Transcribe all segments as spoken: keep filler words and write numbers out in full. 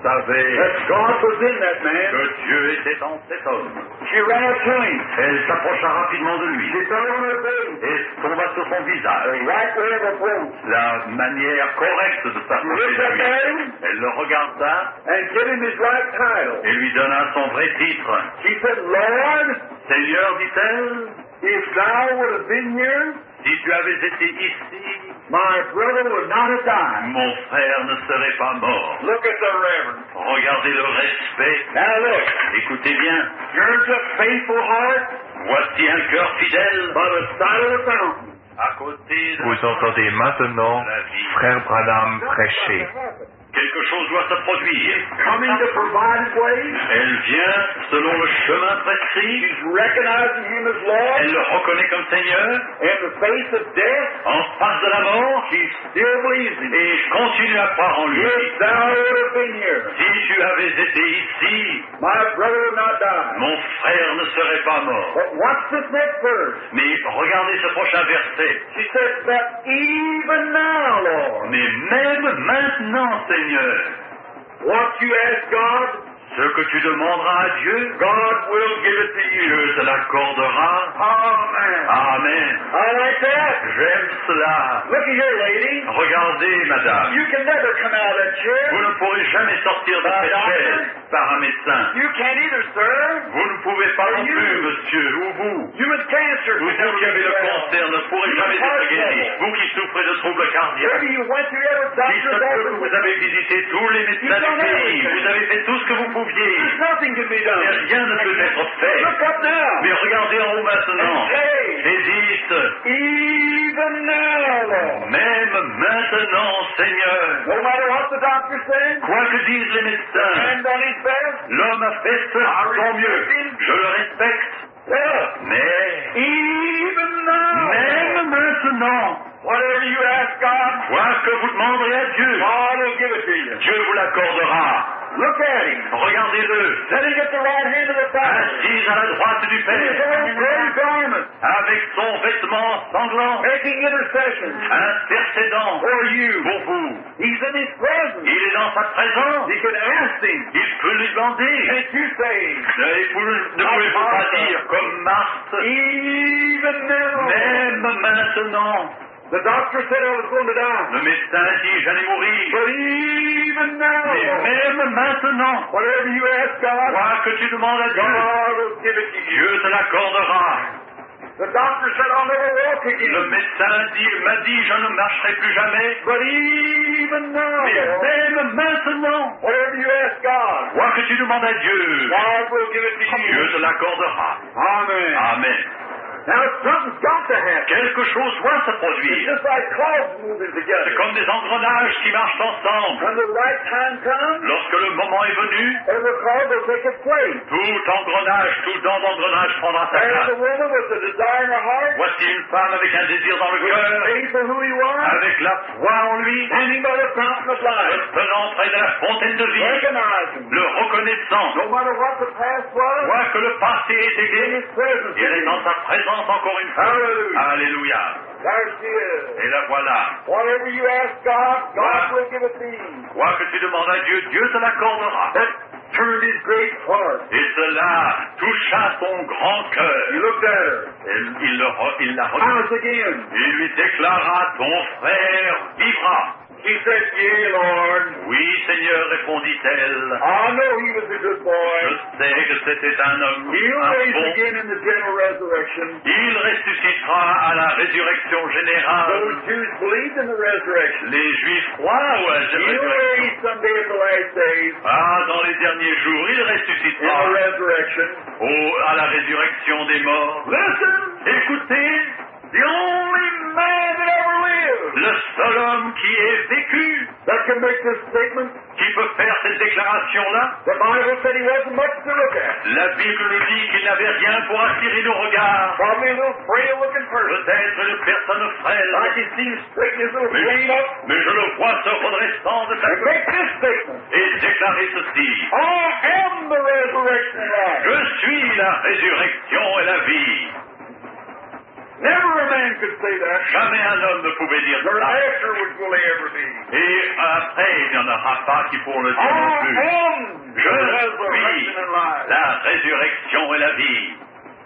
savait that God was in that man. que Dieu était en cet homme. She ran up to him. Elle s'approcha rapidement de lui She fell on her face. et tomba sur son The visage. right way of approach. La manière correcte de She s'approcher looked de up lui. at him Elle le regarda and gave him his right title. et lui donna son vrai titre. She said, Lord, Seigneur, dit-elle, if thou would have been here, si tu avais été ici, my brother would not have died. mon frère ne serait pas mort. Look at the reverend. Regardez le respect. Now look, Écoutez bien, here's a faithful heart voici un cœur fidèle by the side of the fountain. à côté de Vous entendez maintenant la vie. Frère Branham prêcher. Quelque chose doit se produire. Coming to provide his way. Elle vient selon le chemin prescrit. She's recognizing him as Lord. Elle le reconnaît comme Seigneur. In the face of death, En face de la mort, she still believes him. et continue à croire en lui. If thou would have been here, Si tu avais été ici, my brother would not die. mon frère ne serait pas mort. But watch this next verse. Mais regardez ce prochain verset. She said, but even now, Lord, Mais même maintenant, Seigneur, what you ask God, ce que tu demanderas à Dieu, God will give it to you. Dieu te l'accordera. Amen. Amen. I like that. J'aime cela. Look at here, lady. Regardez, madame. You can never come out of that chair. Vous ne pourrez jamais sortir de cette chaise par un médecin. You can't either, sir. Vous ne pouvez pas non plus, monsieur, ou vous. You with cancer. Vous can never qui avez get le well. cancer ne pourrez jamais être guéri. Vous qui souffrez de troubles cardiaques. Maybe you went to every Il se doctor's peut que office. vous avez visité tous les médecins du pays. Vous avez fait tout ce que vous pouviez. There's nothing can be Mais done. rien ne peut être fait. Look up now. Mais regardez en haut maintenant. And say, Et dites, even now, Lord. même maintenant, Seigneur, No matter what the doctor says, quoi que disent les médecins, and on his best, l'homme a fait son mieux. Je le respecte. yeah. Mais, Even now, même maintenant, whatever you ask God, quoi que vous demanderez à Dieu, God will give it to you. Dieu vous l'accordera. Look at him. Regardez-le, Sitting at the right hand of the Father. assis à la droite du In his Père, own gray garment, avec son vêtement sanglant, making intercession intercédant for you. pour vous. He's in his presence. Il est dans sa présence. You can ask him, Il peut lui demander. can't you say, Et vous ne pouvez-vous pas dire comme Marthe, even now? même maintenant. The doctor said I was going to die. Le médecin dit, j'allais mourir. But even now, Mais même maintenant, whatever you ask God, quoi que tu demandes à Dieu, God will give it to you. Dieu te l'accordera. The doctor said I'll never walk Le again. médecin dit, m'a dit, je ne marcherai plus jamais. But even now, Mais Lord, même maintenant, whatever you ask God, quoi que tu demandes à Dieu, God will give it to Dieu you. te l'accordera. Amen. Amen. Now something's got to happen. Quelque chose doit se It's produire. just like clouds moving C'est together. comme des engrenages qui marchent ensemble. When the right time comes, Lorsque le moment est venu, every cloud will take its place. tout engrenage, tout dent d'engrenage prendra sa There's a place. woman with a desire in her heart, Voici une femme avec un désir dans le cœur, faith for who you are, avec la foi en lui, standing by the fountain of se life, tenant près de la fontaine de vie, recognizing, le reconnaissant. no matter what the past was, Quoi que le passé ait in été, His presence. et elle est dans sa présence encore une fois. Hallelujah. Alléluia. There she is. Et la voilà. Whatever you ask God, God will give it to you. Quoi que tu demandes à Dieu, Dieu te l'accordera. That turned his great heart. Et cela toucha son grand He cœur. looked at her. Et il, le re- il la regarda. Once again. Il lui déclara, ton frère vivra. She said, Yea, Lord. Oui, Seigneur, répondit-elle. I know he was a good Je boy. sais que c'était un homme, He'll un raise bon. again in the general resurrection. Il ressuscitera à la résurrection générale. Those Jews believed in the resurrection. Les Juifs croient ou à la He'll résurrection? raise someday at the last days Ah, dans les derniers jours, il in the ressuscitera resurrection. au, à la résurrection des morts. Listen, Écoutez, the only man that ever lived le seul homme qui ait vécu, that can make this statement, qui peut faire cette déclaration-là, the Bible said he wasn't much to look at. la Bible nous dit qu'il n'avait rien pour attirer nos regards. Probably a little frail looking person. Peut-être une personne frêle, Like he seems straighten his little mais, frame up mais je le vois se redressant de sa and make this statement. et déclarer ceci. I am the resurrection and life. Je suis la résurrection et la vie. Never a man could say that. Jamais un homme ne pouvait dire Nor ça. after would will he ever be. Et après, il n'y en aura pas qui pourront le dire non I plus. am the Je resurrection suis and life. la résurrection et la vie.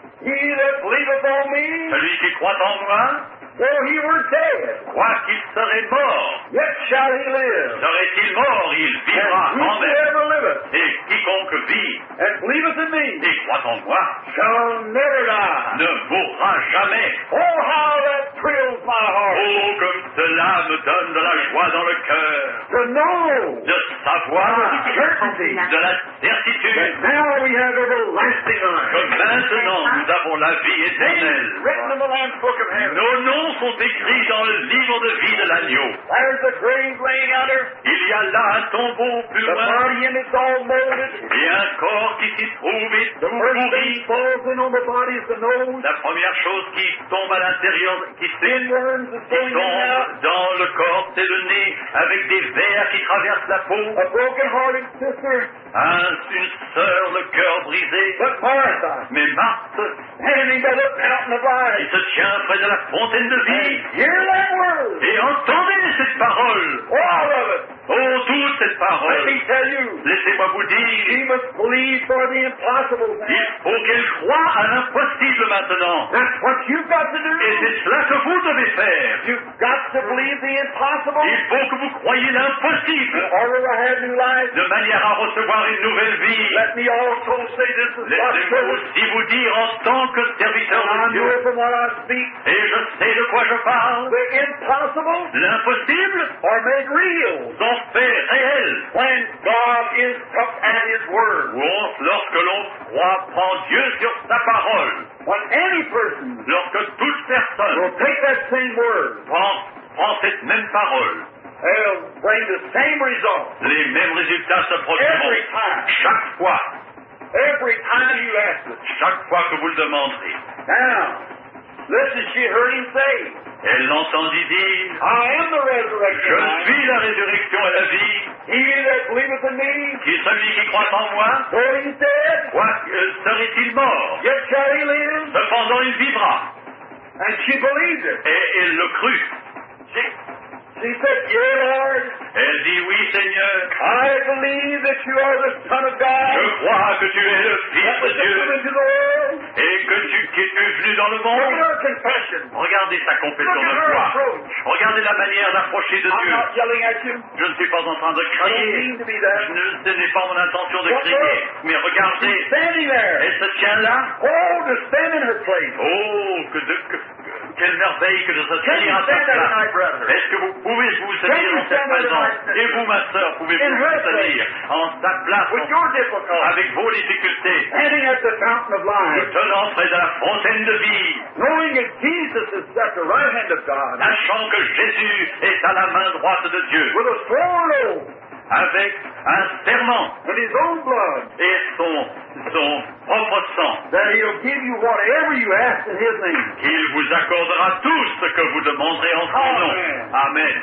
He that believeth on me, Celui qui croit en moi, though he were dead, quoiqu'il serait mort, yet shall he live. serait-il mort, il vivra And quand même. whosoever liveth Et quiconque vit and believeth in me et croit en moi shall never die. ne mourra jamais. Oh, how that thrills my heart Oh, comme cela me donne de la joie dans le cœur, to know de savoir, certainty de la certitude, that now we have everlasting life. que maintenant nous avons la vie Names éternelle. written in the Lamb's Book of Heaven. Nos noms sont écrits dans le livre de vie de l'agneau. There's the grave laying yonder. Il y a là un tombeau plus The loin body in it's all molded. et un corps qui s'y trouve et The tout first thing pourri. falls in on the body is the nose. La première chose qui tombe à l'intérieur, qui s'est Inworms is qui going in and out. tombe dans le corps, c'est le nez, avec des vers qui traversent la peau. A broken-hearted sister. Un, une sœur, le cœur brisé. But Martha, Mais Marthe, standing by the fountain of qui life. se tient près de la fontaine de vie, Hear that word. et entendez cette parole. All of it. Oh, toute cette Let parole. me tell you. Laissez-moi vous She dire, must believe for the impossible il thing. faut qu'elle croie à l'impossible maintenant. That's what you've got to Et do. c'est cela que vous devez faire. You've got to believe the impossible Il faut que vous croyiez in l'impossible, order to have new life. de manière à recevoir une nouvelle vie. Let me also say this is God's Laissez-moi service. aussi vous dire en tant que serviteur And I de know Dieu, from what I speak, et je sais de quoi je parle, the impossible l'impossible are made real sont faits réels. when God is took at His word. Ou on- lorsque l'on croit, prend Dieu sur sa parole, When any person lorsque toute will personne take that same word, prend, prend cette même parole, they'll bring the same result les mêmes résultats se produiront. every time. Chaque fois, Every time you ask it. chaque fois que vous le demanderez. Now, listen, she heard him say, Elle l'entendit dire, I am the resurrection. je and suis la résurrection et la vie, life. He that believeth in me, qui est celui qui croit en moi, though he's dead, quoi euh, serait-il mort, yet shall he live. cependant il vivra. And she believed it. Et elle le crut. She, she said, Yea, Lord, Elle dit, oui Seigneur, I believe that you are the Son of God. je crois que tu es le That Fils was de Dieu come into the world. et que tu qui es venu dans le Look at monde. her confession. Regardez sa confession Look at de her foi. approach. Regardez la manière d'approcher de I'm Dieu. not yelling at you. Je ne suis pas en train de I don't crier. mean to be Je that. ne, ce n'est pas mon intention de Look, crier. look. Mais regardez, Standing there. elle se tient là. Oh, to stand in her place. Oh, que de, que, quelle merveille que de se Can tenir you à sa stand there place. tonight, brother? Est-ce que vous pouvez vous Can tenir you en cette stand there présence? tonight? Et vous, ma sœur, pouvez-vous In her vous tenir en sa place, With your difficulty. avec vos difficultés, Standing at the fountain of vous life. tenant près de la fontaine de vie, Knowing that Jesus is at the right hand of God. sachant que Jésus est à la main droite de Dieu, With a sworn oath. avec un serment With his own blood. et son, son propre sang, That he'll give you whatever you ask in his name. qu'il vous accordera tout ce que vous demanderez en son nom. Amen. Amen.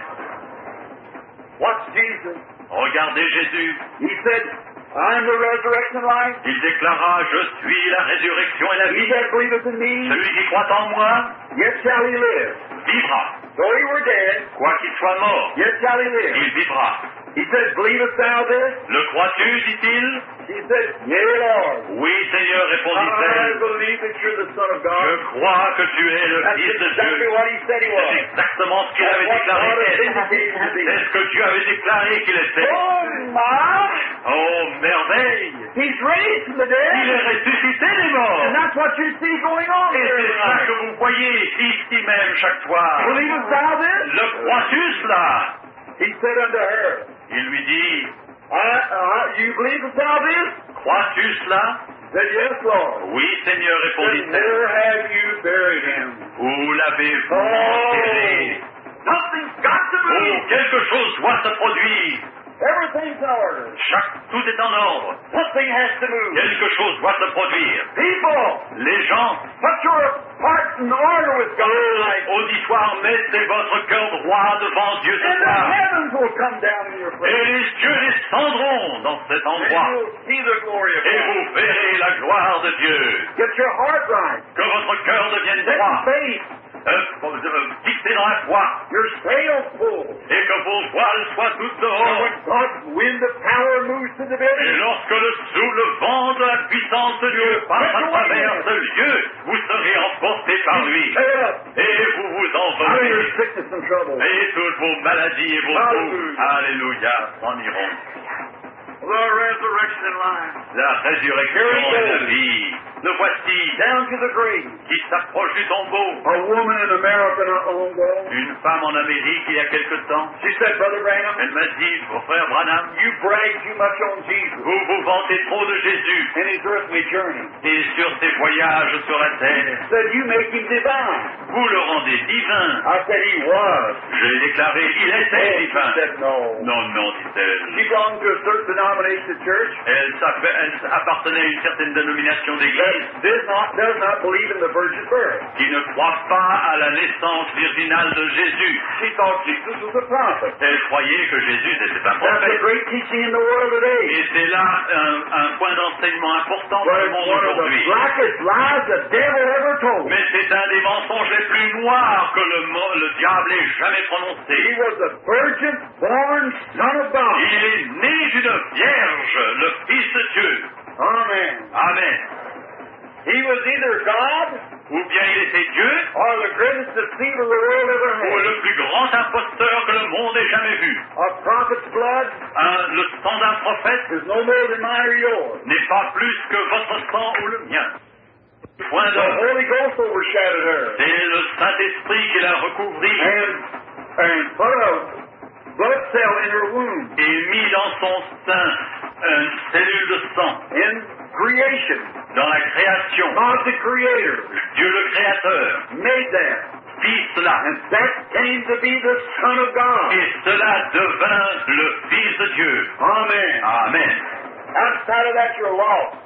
What's Jesus? Regardez Jésus. He said, I am the resurrection and life. Il déclara, je suis la résurrection et la He vie. that believeth in me, Celui qui croit en moi yet shall he live. vivra. Though he were dead, Quoiqu'il soit mort, yet shall he live. il vivra. He said, believest thou this? Le crois-tu, dit-il? He said, Yea, Lord. Oui, Seigneur, I répondit-elle. believe that you're the Son of Je God. crois que tu es le That's Fils de exactly Dieu. what he said he C'est was. exactement ce qu'il That's avait what God déclaré. has qu'elle. indicated to C'est be. ce que tu avais déclaré qu'il était. Oh, my! Oh, merveille! He's raised from the Il est dead. ressuscité des morts. And that's what you see going on Et here c'est ça que tonight. vous voyez ici même chaque soir. Believest thou this? Le crois-tu cela? He said unto her, Il lui dit, I, uh, you believest thou this? crois-tu cela? Said, yes, Lord. Oui, Seigneur, Said, répondit-elle. where have you buried him? Où l'avez-vous Oh, enterré? something's got to Oh, move. quelque chose doit se produire. Everything's in order. Chaque, tout est en ordre. Something has to move. Quelque chose doit se produire. People, Les gens, put your heart in order with God tonight. auditoire, mettez votre cœur droit devant Dieu ce And the soir. heavens will come down in your Et face. les cieux descendront dans cet And endroit. you'll see the glory of Et God. vous verrez la gloire de Dieu. Get your heart right. Que votre cœur devienne Set droit. your faith. euh, euh, fixé dans la foi, your sails full. et que vos voiles soient toutes And dehors. when God's wind of power moves to the Et building, lorsque le sous le vent de la puissance de Dieu passe à travers ce lieu, vous serez emportés par lui. sail up Et vous vous out of your envolerez. sickness and trouble. Et toutes vos maladies et vos troubles, alléluia, s'en iront. The resurrection line. La résurrection et la vie, le voici, Down to the grave. qui s'approche du tombeau. A woman in America not long ago, Une femme en Amérique, il y a quelque temps, she said, Brother Branham, elle m'a dit, mon frère Branham, you brag too much on Jesus vous vous vantez trop de Jésus in his earthly journey. et sur ses voyages sur la terre. Said you make him divine. Vous le rendez divin. I said he was. Je l'ai déclaré, il était She divin. said no. Non, non, dit-elle. She belonged to a certain denomination church Elle, s'appelle- elle appartenait à une certaine dénomination d'église that does not, does not believe in the virgin birth. qui ne croit pas à la naissance virginale de Jésus. She thought Jesus was a prophet. Elle croyait que Jésus était un That's a prophète. great teaching in the world today. Et c'est là un, un point d'enseignement important But dans le it's monde one of the aujourd'hui. blackest lies the devil ever told. Mais c'est un des mensonges les plus noirs que le, mo- le diable ait jamais He prononcé. was a virgin born son of God. Il est né d'une vierge, le Fils de Dieu. Amen. Amen. He was either God Ou bien il était Dieu, or the greatest deceiver the world ever ou had. le plus grand imposteur que le monde ait jamais vu. A prophet's blood Un- le sang d'un prophète is no more than mine or yours. n'est pas plus que votre sang ou le mien. Point The d'ordre. Holy Ghost overshadowed her C'est le Saint-Esprit qui l'a recouvrit and, and put a blood cell in her womb et mis dans son sein une cellule de sang. in creation. Dans la création, God the Creator Dieu le Créateur made that. fit cela. And that came to be the Son of God. Et cela devint le Fils de Dieu. Amen. Amen. Outside of that, you're lost.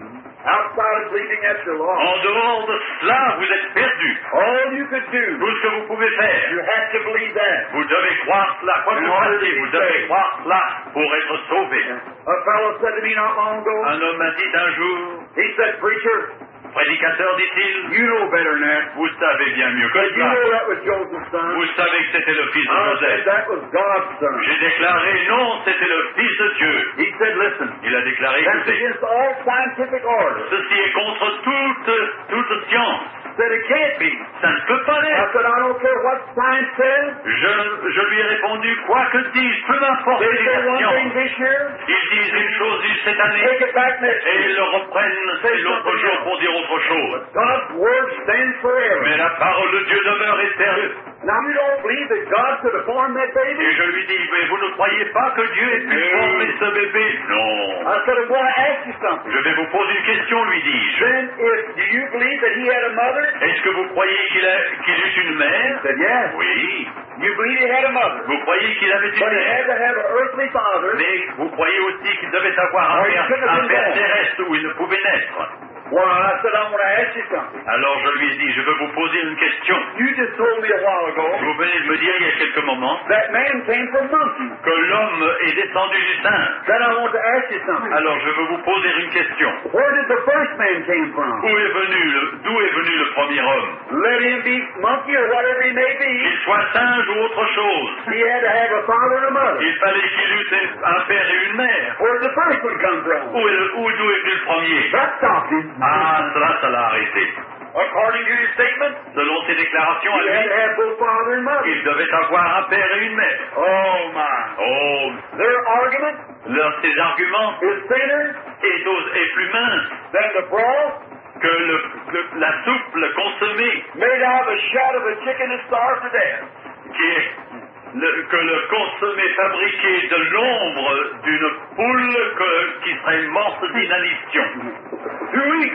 Outside of believing that, you're lost. En dehors de cela, vous êtes perdus. All you could do, Tout ce que vous pouvez faire, you have to believe that. vous devez croire cela. Quoi que vous fassiez, vous devez croire cela pour être sauvé. A fellow said to me not long ago, Un homme m'a dit un jour, he said, Preacher, prédicateur, dit-il, you know better than that. vous savez bien mieux que But you cela. know that was Joseph's son. Vous savez que c'était le fils de I said Joseph. that was God's son. J'ai déclaré non, c'était le fils de Dieu. He said, listen, Il a déclaré, that's écoutez, against all scientific order. ceci est contre toute, toute science. Said it can't be. Ça ne peut pas I l'être. said, I don't care what science says. Je, je lui ai répondu, quoi que disent, peu m'importe They les say one thing sciences. this year, Ils disent une chose cette année take it back next et year. ils le reprennent l'autre jour pour dire autre chose. God's word stands forever. Mais la parole de Dieu demeure éternelle. Now you don't believe that God could have formed that Et baby? je lui dis, mais vous ne croyez pas que Dieu ait pu former ce bébé? Non. I said, I want to ask you something. Je vais vous poser une question, lui dis-je. Then, if do you believe that he had a mother? Est-ce que vous croyez qu'il a, qu'il eut une mère? I said, yes. Oui. You believe he had a mother? Vous croyez qu'il avait une But he mère? had to have an earthly father. Mais vous croyez aussi qu'il devait avoir un Oui, père, je ne un sais père pas. terrestre où il ne pouvait naître. Well, I said, I want to ask you something. Alors je lui ai dit, je veux vous poser une question. You just told me a while ago Vous venez de me dire il y a quelques moments that man came from monkeys. que l'homme est descendu du singe. Then I want to ask you something. Alors je veux vous poser une question. Where did the first man came from? Où est venu le, d'où est venu le premier homme? Let him be monkey or whatever he may be. Qu'il soit singe ou autre chose. He had to have a father and a mother. Il fallait qu'il eût un père et une mère. Where did the first one come from? Où est, où, d'où est venu le premier? That stopped him. Ah, cela, ça l'a arrêté. According to your statement, Selon ses déclarations à he had lui, to have both father and mother. il devait avoir un père et une mère. Oh my. Oh, Their argument leur, ses arguments is thinner est, au- est plus mince than the broth que le, le- la soupe, le consommé, made out of the shad of a chicken that starved to death. qui est le- que le consommé fabriqué de l'ombre d'une poule que- qui serait morte d'inanition. Too weak.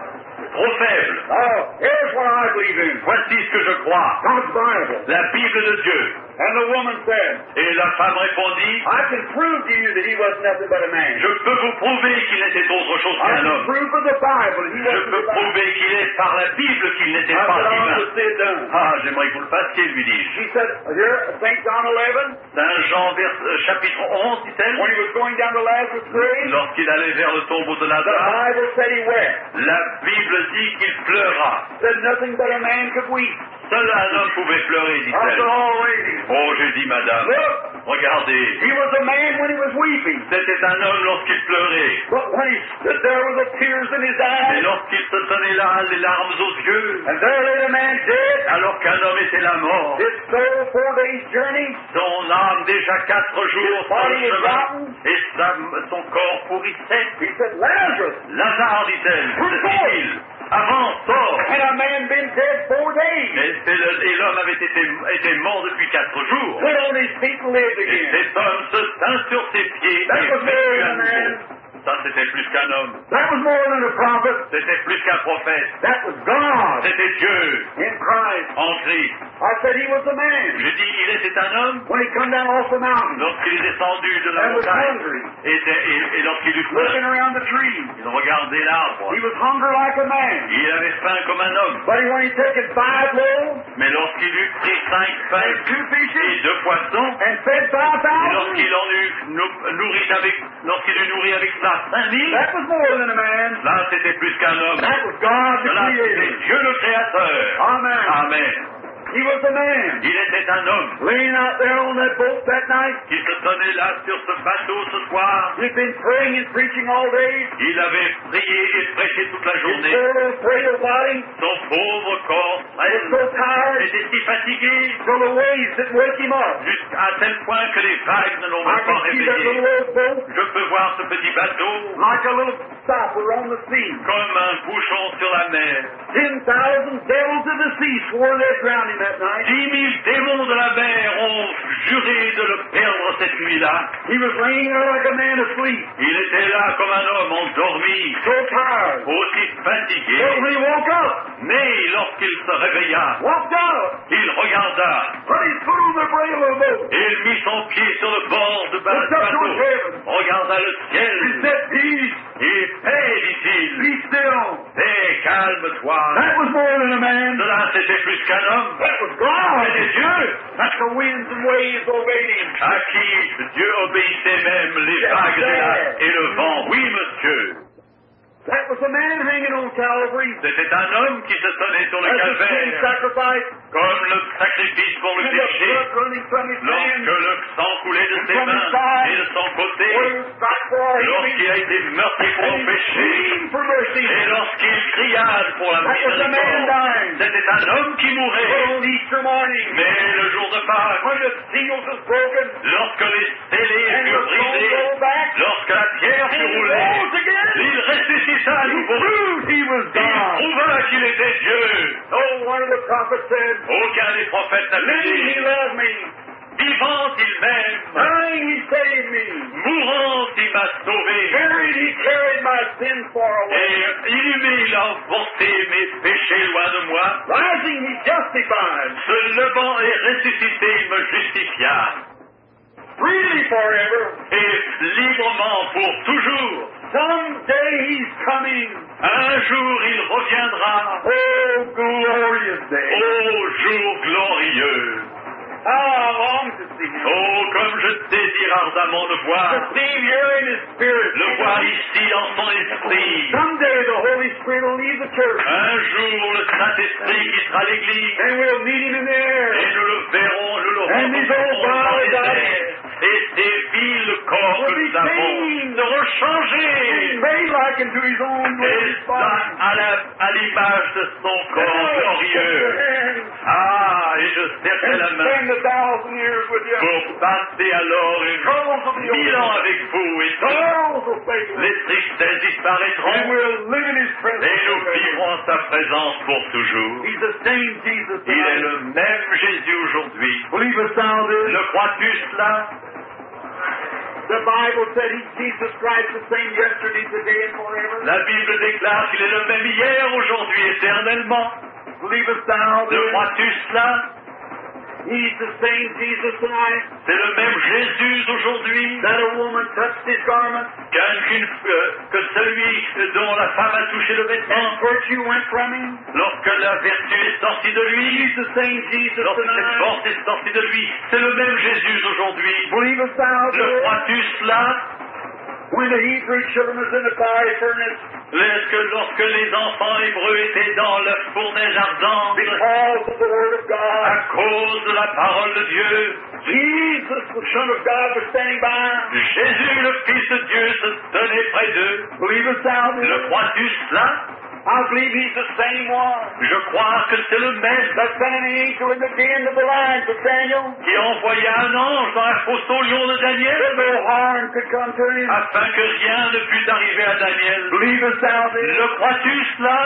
Trop faible. Oh, here's what I believe in. Voici ce que je crois. God's Bible. La Bible de Dieu. And the woman said, Et la femme répondit, I can prove to you that he was nothing but a man. je peux vous prouver qu'il n'était autre chose I qu'un can homme. prove from the Bible that he Je wasn't peux divine. prouver qu'il est par la Bible qu'il n'était I pas said, I want divin. to see it done. Ah, j'aimerais que vous le fassiez, lui dis-je. She said, here, Saint John eleven, Saint Jean, vers, euh, chapitre onze, dit-elle, when he was going down to Lazarus' grave, lorsqu'il allait vers le tombeau de the Lazare, Bible said he wept. la Bible dit qu'il pleura. Said nothing but a man could weep. Seul un homme pouvait pleurer, I said, dit-elle. oh, lady, Oh, j'ai dit, madame, look, regardez, he was a man when he was weeping. c'était un homme lorsqu'il pleurait. But when he stood there with the tears in his Et eyes, lorsqu'il se tenait là, les larmes aux yeux, and there lay the man dead, alors qu'un homme était là mort, his soul four days' journey, son âme déjà quatre jours sur le body is chemin, rotten. et sa- son corps pourrissait. He said, Lazarus, Lazare, dit-elle, se dit-il, avance, sors. had a man been dead four days, Mais c'est le- et l'homme avait été, était mort depuis quatre jours. stood on his feet and lived Et again. cet homme se tint sur ses pieds That et was vécut more à than a man. nouveau. Ça, c'était plus qu'un homme. That was more than a prophet. C'était plus qu'un prophète. That was God C'était Dieu in Christ. en Christ. I said he was a man. Je dis, il était un homme When he come down off the mountain lorsqu'il est descendu de la and was montagne hungry, et, et- et lorsqu'il eut looking faim, around the trees, il regardait l'arbre. he was hungry like a man. Il avait faim comme un homme. But when he taken five loaves Mais lorsqu'il eut pris cinq and pains two et fishes deux poissons, and fed five et thousand, lorsqu'il en eut nou- nourri avec, lorsqu'il eut nourri avec ça cinq mille, that was more than a man. là c'était plus qu'un homme. That was God the Là c'était Creator. Dieu le Créateur. Amen. Amen. He was a man. Il était un homme Laying out there on that boat that night, qui se tenait là sur ce bateau ce soir. he'd been praying and preaching all day. Il avait prié et prêché toute la His journée. poor little frail body Son pauvre corps was so frêle tired était si fatigué till the waves didn't wake him up. jusqu'à tel point que les vagues ne l'ont I même pas can see that réveillé. little old boat Je peux voir ce petit bateau like a little stopper on the sea. comme un bouchon sur la mer. Ten thousand devils of the sea swore they'd drown him that night. Dix mille démons de la mer ont juré de le perdre cette nuit-là. He was laying there like a man asleep, Il était là comme un homme endormi, so tired. aussi But fatigué. when he woke up, Mais lorsqu'il se réveilla, walked out, il regarda put his foot on the brail of the boat, et il mit son pied sur le bord du ba- looked du up to bateau, heaven, regarda le he ciel said, Peace, et paix, dit-il, be still. paix, calme-toi. That was more than a man. Cela, c'était plus qu'un homme. That was God. C'était Dieu, That the winds and waves obeyed him. à qui Dieu obéissait même les vagues et, la- et le vent. Oui, monsieur. That was a man hanging on Calvary. C'était un homme qui se tenait sur le As a sin calvaire, sacrifice, comme le sacrifice pour le and the péché. blood running from his hand, Lorsque le sang coulait de ses mains et de son where he côté, was struck for our lorsqu'il a été meurtri pour and nos he péchés, screamed for mercy. et lorsqu'il cria pour la That was a man miséricorde, dying. c'était un homme qui But mourait. on Easter morning, Mais le jour de Pâques, when the seals was broken, lorsque les scellés and the furent stone brisés, rolled back, lorsque la pierre and fut he roulée, rose again, il ressuscita à he nouveau. proved he was Il God. prouva qu'il était Dieu. Oh, one of the prophets said, Aucun des prophètes n'a living he dit, loved me, vivant il m'aime, dying he saved me, mourant il m'a sauvé, buried he carried my sins far away, et inhumé il a emporté mes péchés loin de moi, rising he justified, se levant et ressuscité il me justifia, freely forever. et librement pour toujours. Someday he's coming. Un jour il reviendra, Oh, glorious day. ô jour glorieux. How I long to see him. Oh, comme je désire ardemment le To voir, see him here in his spirit. le voir ici dans son esprit. Someday the Holy Spirit will leave the church Un jour le Saint-Esprit quittera l'Église, and we'll meet him in the air. et nous le verrons, nous le And these old rencontrerons dans les bodies airs. Et ces vils corps que will be nous avons changed. seront He's changés. made like unto his own Et glorious ça, body. à la- à l'image de son corps glorieux. Ah, et je serrai la And main spend a thousand years with you. pour passer alors une Troubles will be mille ans over. avec vous, et Sorrows will fade toutes away. les tristesses And disparaîtront, we'll live in his presence. et nous forever. vivrons en sa présence pour toujours. He's the same Jesus Il est tonight. le même Jésus aujourd'hui. Believe us now, this. Le crois-tu cela? The Bible said he's Jesus Christ, the same yesterday, today, and forever. La Bible déclare qu'il est le même hier, aujourd'hui, éternellement. Believe us now, Le this. crois-tu cela? He's the same Jesus tonight. C'est le même Jésus aujourd'hui That a woman touched his garment qu'un- qu'une- euh, que celui dont la femme a touché le vêtement. and virtue went from him. Lorsque la vertu est sortie de lui, He's the same Jesus lorsque cette tonight. force est sortie de lui, c'est le même Jésus aujourd'hui. Believest thou Le this? crois-tu cela? When the Hebrew children was in the fiery furnace, Est-ce que lorsque les enfants hébreux étaient dans le fournaise ardente, because of the Word of à God, cause de la parole de Dieu, Jesus, the Son of God, was standing by. Jésus, le Fils de Dieu, se tenait près d'eux. Believest thou Le this? crois-tu cela? I believe he's the same one Je crois que c'est le même that sent an angel in the den of the lions for Daniel, qui envoya un ange dans la fosse au lion de that Daniel, no harm could come to him. afin que rien ne pût arriver à Daniel. Believest thou this? Le crois-tu cela?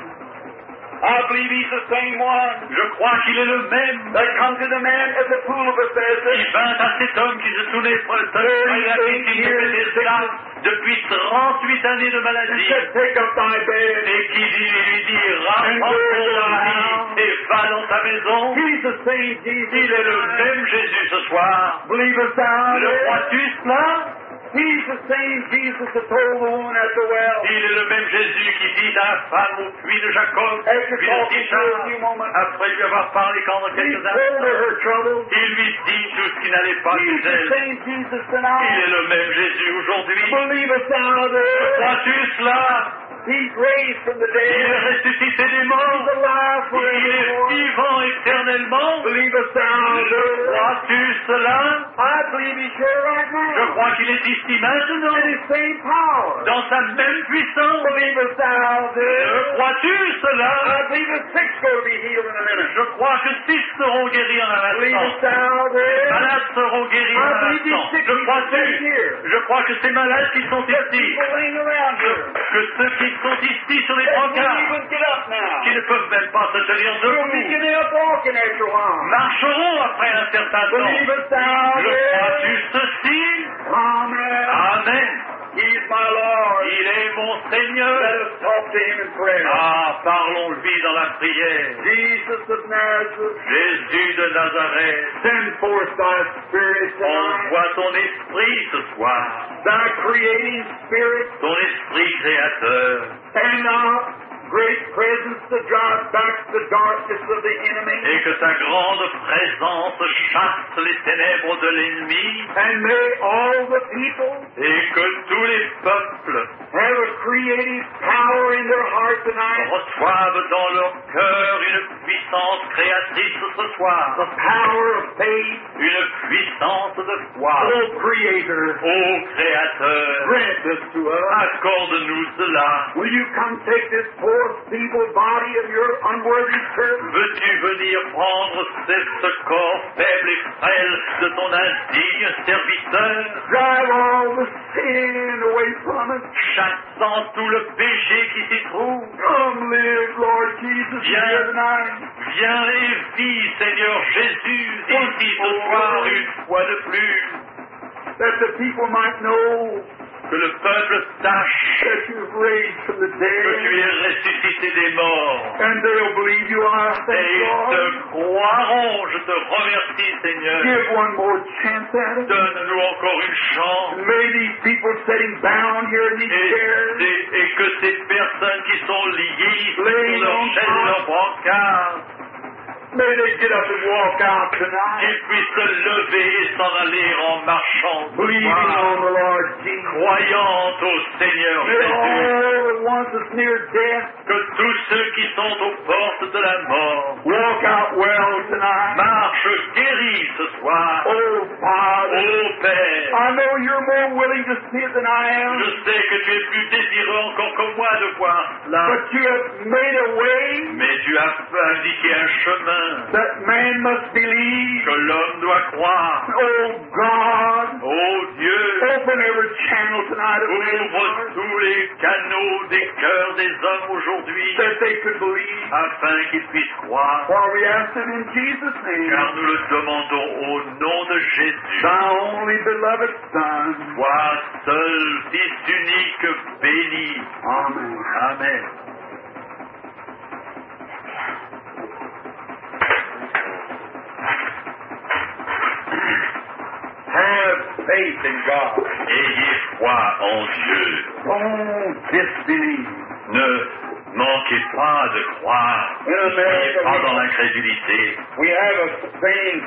I believe he's the same one Je crois qu'il est le même that come to the man at the pool of qui Bethesda. vint à cet homme qui se souvenait près à piscine de Bethesda depuis trente-huit années de And maladie said, take up thy bed. et qui dit, lui dit, rapporte ton lit et va dans ta maison. He's the same Jesus. Il est le même Jésus ce soir. Believest thou Le this? crois-tu cela? He's the same Jesus that told the woman at the well. Il est le même Jésus qui dit à la femme au puits de Jacob, After puis de talking to her a Sichar, few moments, après lui avoir parlé pendant he quelques told her instants, her trouble. il lui dit tout ce qui n'allait pas He's chez the elle. same Jesus Il tonight. est le même Jésus aujourd'hui. Believest thou this? Crois-tu cela? He's raised from the Il est dead. ressuscité des He's morts. alive Il est forevermore. vivant éternellement. Believest thou this? Crois-tu cela? I believe he's here right Je now. crois qu'il est ici maintenant, In his same power. dans sa même puissance. Believest thou Je this? crois-tu cela? I believe the sick's going to be healed in a minute. Je crois que six seront guéris en un Believest instant. thou Les this? malades seront guéris en I un believe these instant. sick Je crois people sit tu here. Je crois que ces malades qui sont ici, People laying around here. que ceux qui sont ici sur les They can't brancards, even get up now. qui ne peuvent même pas se tenir You'll be debout, getting up walking after a while. marcheront après un certain temps. Believest thou Je this? crois-tu ceci? Amen. Amen. He's my Lord. Il est mon Let Seigneur. us talk to him in prayer. Ah, parlons-lui dans la prière. Jesus of Nazareth, Jésus de Nazareth, send forth thy Spirit tonight. envoie ton esprit ce soir, Thy creating Spirit ton esprit créateur, and thy great presence to drive back the darkness of the enemy. et que ta grande présence chasse les ténèbres de l'ennemi, And may all the people et que tous les peuples have a creative power in their heart tonight. reçoivent dans leur cœur une puissance créatrice ce soir, The power of faith. une puissance de foi. Oh Creator, Ô Créateur, grant this to us. accorde-nous cela. Will you come take this poor feeble body of your unworthy servant? Veux-tu venir prendre ce corps faible et frêle de ton indigne serviteur, Drive all the sin away from us. chassant tout le péché qui s'y trouve? Come live, Lord Jesus, Viens. here tonight. Viens et vis, Seigneur Jésus, ici ce soir une fois de plus, That the people might know que le peuple sache that you've raised from the que tu dead. es ressuscité des morts. And they'll believe you are. Et Thank ils God. te croiront. Je te remercie, Seigneur. Give one more chance at it. Donne-nous encore une chance. May these people sitting bound here in these Et, chairs et- et que ces personnes qui sont liées ici sur Laying leur on chaise, top. leur brancard, may they get up and walk out tonight, qu'ils puissent se lever et s'en aller en marchant ce believing soir, on the Lord Jesus. croyant au Seigneur May Jésus. all the ones that's near death Que tous ceux qui sont aux portes de la mort walk out well tonight. marchent guéris ce soir. Oh, Father, Ô Père, I know you're more willing to see it than I am, je sais que tu es plus désireux encore que moi de voir cela, but you have made a way mais tu as indiqué un chemin that man must believe. que l'homme doit croire. Oh, God, Ô Dieu, open every channel tonight of men's ouvre hearts tous les canaux des cœurs des hommes aujourd'hui that they could believe. afin qu'ils puissent croire. For we ask it in Jesus' name, Car nous le demandons au nom de Jésus. thy only beloved Son. Toi seul, Fils unique, béni. Amen. Amen. faith in God. Ayez foi en Dieu. Don't disbelieve. Ne manquez pas de croire. In Ne soyez America, pas dans we, l'incrédulité. we have a saying,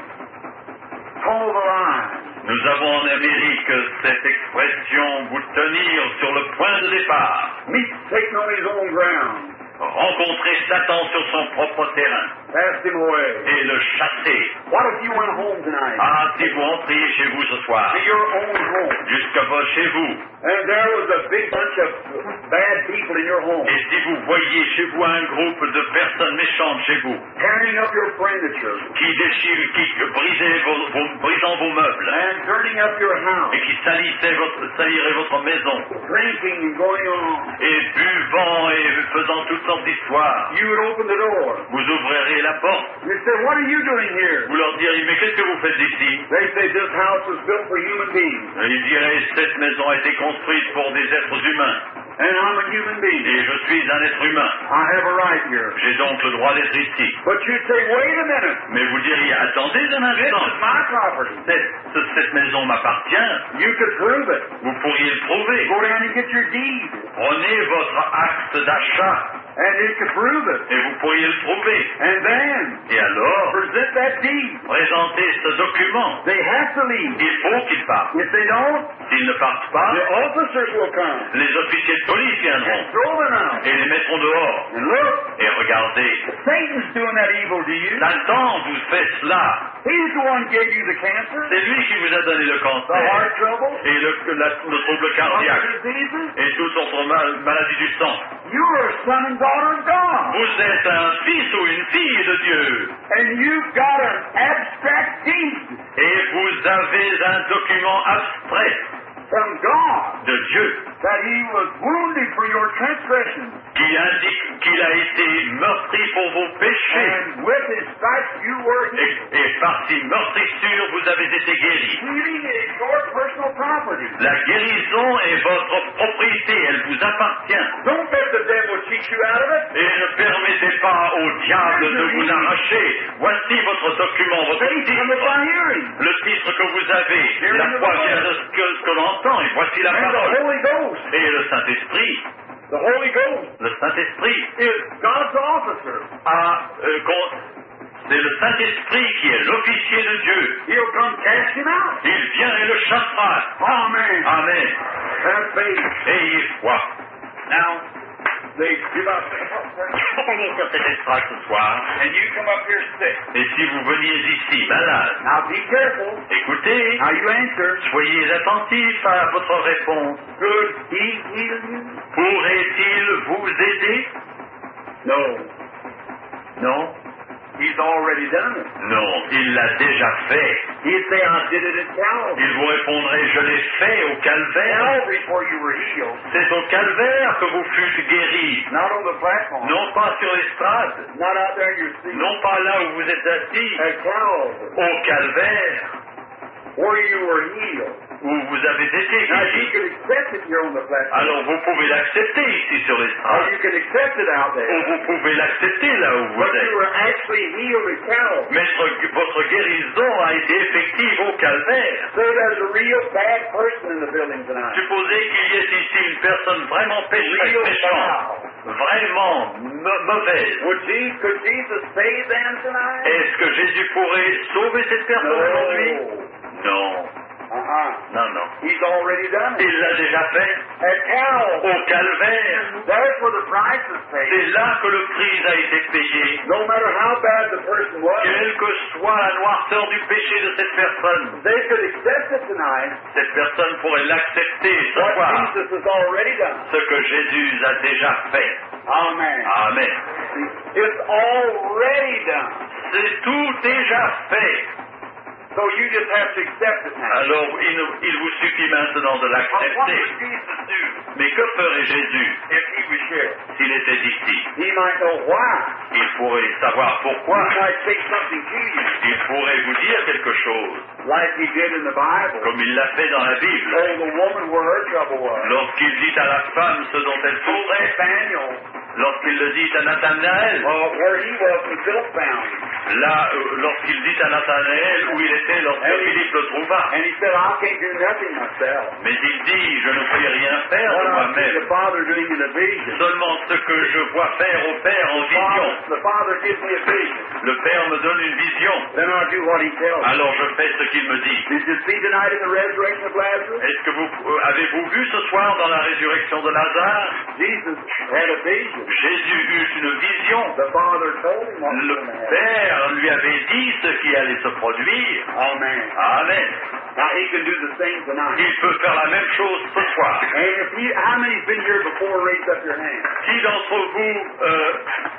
toe the line. Nous avons en Amérique cette expression, vous tenir sur le point de départ. Meet Satan on his own ground. Rencontrer Satan sur son propre terrain Cast him away. et le chasser. What if you went home tonight? Ah, si vous entriez chez vous ce soir, To your own home. jusqu'à vos- chez vous, And there was a big bunch of bad people in your home. et si vous voyez chez vous un groupe de personnes méchantes chez vous, Tearing up your furniture. qui déchirent, qui brisaient vos, vos- brisant vos meubles, And turning up your house. et qui salissaient votre, saliraient votre maison, Drinking and going on. et buvant et faisant toutes sortes d'histoires, You would open the door. vous ouvrirez la porte, You say, what are you doing here? vous leur direz, mais qu'est-ce que vous faites ici? They say, this house was built for human beings. Et ils diraient, cette maison a été construite pour des êtres humains, And I'm a human being. et je suis un être humain. I have a right here. J'ai donc le droit d'être ici. But you'd say, wait a minute. Mais vous diriez, attendez un This instant, is my property. cette, ce- cette maison m'appartient, You could prove it. vous pourriez le prouver. Go down and get your deed. Prenez votre acte d'achat, And you could prove it. et vous pourriez le prouver. And then Et alors, present that deed. présentez ce document. They have to leave. Il faut qu'ils partent. If they don't, S'ils ne partent pas, the officers will come les officiers de police viendront and throw them out. et les mettront dehors. And look, Et regardez, Satan's doing that evil to you. Satan vous fait cela. He's the one who gave you the cancer, C'est lui qui vous a donné le the cancer heart trouble, et le, la- le trouble cardiaque other diseases. et toute autre mal- maladie du sang. You are a son and daughter of God. Vous êtes un fils ou une fille de Dieu And you've got an abstract deed et vous avez un document abstrait from God de Dieu that He was wounded for your transgressions. qui indique qu'il a été meurtri pour vos péchés And with His stripes you were et, healed. et par ses meurtrissures vous avez été guéris. Healing is your personal property. La guérison est votre propriété, elle vous appartient. Don't let the devil cheat you out of it. Et ne permettez pas au diable de vous l'arracher. Voici votre document, votre Faith cometh titre. by hearing. Le titre que vous avez, la foi vient de ce que, ce que l'on entend, et voici la And the parole. Holy Ghost. Et le Saint-Esprit, The Holy Ghost le Saint-Esprit is God's officer. a, euh, con- c'est le Saint-Esprit qui est l'officier de Dieu. He'll come cast him out. Il vient et le chassera. Amen. Amen. Have faith. Ayez foi. Now, they give up. Faites aller sur cet estrade ce soir, And you come up here sick. et si vous veniez ici malade, Now be careful écoutez, how you answer. soyez attentifs à votre réponse. Could he heal you? Pourrait-il vous aider? No. Non. He's already done it. Non, il l'a déjà fait. He'd say, I did it at Calvary. Il vous répondrait, je l'ai fait au calvaire. Calvary before you were healed. C'est au calvaire que vous fûtes guéris. Not on the platform. Non pas sur l'estrade, Not out there in your seat. non pas là où vous êtes assis, At Calvary. au calvaire, Where you were healed. où vous avez été Now you guéris. can accept it here on the platform. Alors vous pouvez l'accepter ici sur Or l'estrade, you can accept it out ou there. vous pouvez l'accepter là où vous But you êtes. were actually healed at Calvary. Mais votre votre guérison a été effective au calvaire. So there's a real bad person in the building tonight. Supposez qu'il y ait ici une personne vraiment pécheresse, Real méchante, foul. vraiment mau- mauvaise. Would Jesus, could Jesus save them tonight? Est-ce que Jésus pourrait sauver cette personne aujourd'hui? No. Non, Uh-uh. non, non. He's already done it. Il l'a déjà fait At Calvary. au calvaire. That's where the price is paid. C'est là que le prix a été payé. No matter how bad the person was, Quelle que soit la noirceur du péché de cette personne, they could accept it tonight. cette personne pourrait l'accepter ce What soir. Jesus has already done. Ce que Jésus a déjà fait. Amen. Amen. It's already done. C'est tout déjà fait. So you just have to accept it now. Alors il, nous- il vous suffit maintenant de But what l'accepter. would Jesus do Mais que ferait Jésus if he was here? s'il était ici? He might know why. Il pourrait savoir pourquoi. He might say something to you, Il pourrait vous dire quelque chose, like he did in the Bible. comme il l'a fait dans la Bible. Oh, the woman where her trouble was. Lorsqu'il dit à la femme ce dont elle souffrait, Nathaniel, lorsqu'il le dit à Nathanaël, uh, where he was when Philip found him. là, euh, lorsqu'il dit à Nathanaël où il était lorsque And he- Philippe le trouva. And he said, I can't do nothing myself. Mais il dit, je ne puis rien faire de What I see moi-même. the Father doing in a vision. Seulement ce que je vois faire au Père en vision. Father, the Father gives me a vision. Le Père me donne une vision. Then I do what he tells me. Alors je fais ce qu'il me dit. Did you see tonight in the resurrection of Lazarus? Est-ce que vous euh, avez-vous vu ce soir dans la résurrection de Lazare? Jesus had a vision. Jésus eut une vision. The Father told him what was Le going to happen. Père lui avait dit ce qui allait se produire. Amen. Amen. Now he can do the same tonight. Il peut faire la même chose ce soir. And if you, how many's been here before? Raise up your hand. Qui d'entre vous, euh,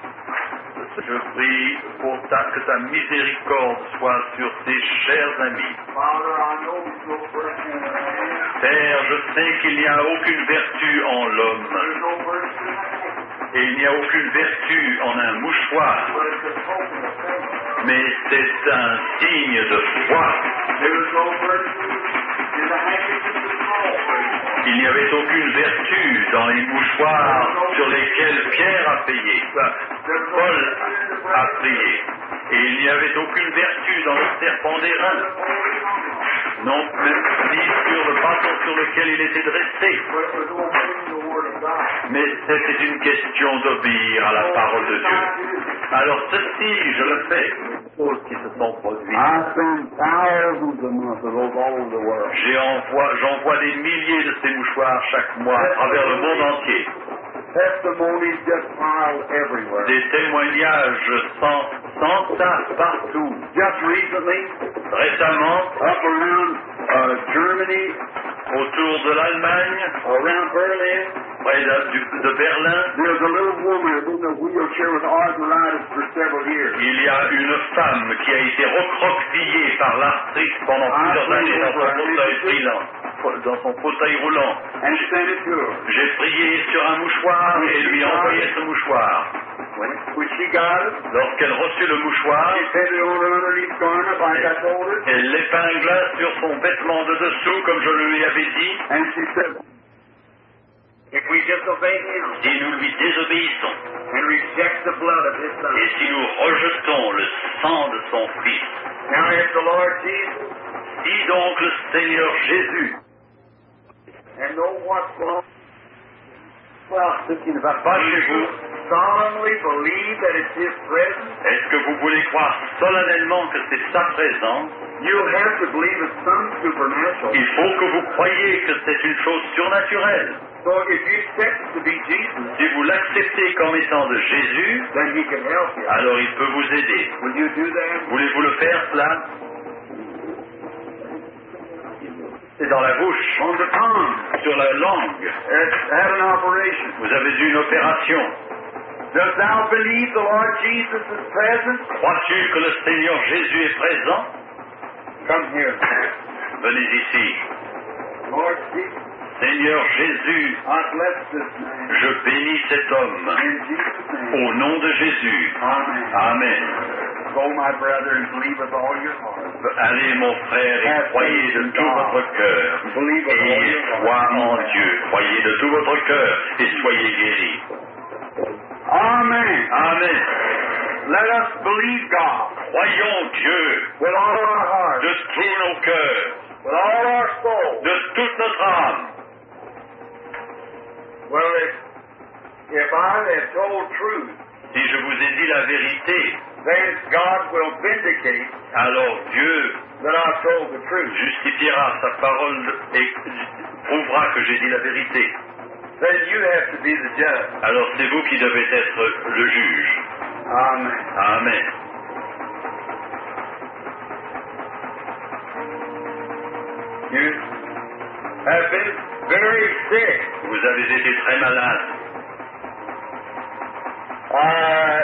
je prie pour ta, que ta miséricorde soit sur tes chers amis. Father, I know there's no virtue in man. Père, je sais qu'il n'y a aucune vertu en l'homme, There's no virtue in man. et il n'y a aucune vertu en un mouchoir, But it's a token of faith. mais c'est un signe de foi. There's no virtue in the handkerchief of Paul. Il n'y avait aucune vertu dans les mouchoirs sur lesquels Pierre a payé, Paul a prié, et il n'y avait aucune vertu dans le serpent d'airain, non même ni sur le bâton sur lequel il était dressé. But it was obeying the word of God. Mais c'était une question d'obéir à la parole de Dieu. Alors ceci, je le fais. Choses qui se sont produites. I send thousands a month of those all over the world. J'ai envoie- J'envoie des milliers de ces mouchoirs chaque mois à travers le monde entier. Testimonies just piled everywhere. Des témoignages sans, sans tas partout. Just recently, Récemment, up around uh, Germany, autour de l'Allemagne, around Berlin, près de, du- de Berlin, there's a little woman who's in a wheelchair with arthritis for several years. il y a une femme qui a été recroquevillée par l'arthrite pendant plusieurs années dans son fauteuil roulant. Dans son fauteuil roulant. And sent it to her. J'ai prié sur un mouchoir et lui ai envoyé ce mouchoir. When, when she got it, Lorsqu'elle reçut le mouchoir, she put it on her underneath garment like I told her. elle l'épingla sur son vêtement de dessous comme je lui avais dit. And she said, if we disobey him Si nous lui désobéissons and reject the blood of his son. et si nous rejetons le sang de son Fils, Now if the Lord Jesus si donc le Seigneur Jésus, and know what's wrong, voir ce qui ne va pas chez vous, solemnly believe that it's his presence, est-ce que vous voulez croire solennellement que c'est sa présence? you'll have to believe it's some supernatural. Il faut que vous croyiez que c'est une chose surnaturelle. So if you accept it to be Jesus, Si vous l'acceptez comme étant de Jésus, then he can help you. alors il peut vous aider. Will you do that? Voulez-vous le faire, cela? C'est dans la bouche, On the tongue. sur la langue. It's had an operation. Vous avez eu une opération. Dost thou believe the Lord Jesus is present? Crois-tu que le Seigneur Jésus est présent? Come here. Venez ici. Lord Jesus, Seigneur Jésus, I bless this man. je bénis cet homme. In Jesus' name. Au nom de Jésus. Amen. Amen. Go, my brother, and believe with all your heart. Allez, mon frère, et croyez de tout votre cœur. Believe with all Et your foi heart. en Dieu. Croyez de tout votre cœur et soyez guéris. Amen. Amen. Let us believe God Croyons Dieu with all our heart, de tous nos cœurs, with all our soul. de toute notre âme. Well, if, if I have told truth, Si je vous ai dit la vérité, then God will vindicate alors Dieu that I've told the truth. justifiera sa parole et prouvera que j'ai dit la vérité. Then you have to be the judge. Alors c'est vous qui devez être le juge. Amen. Amen. You have been very sick. Vous avez été très malade. Uh,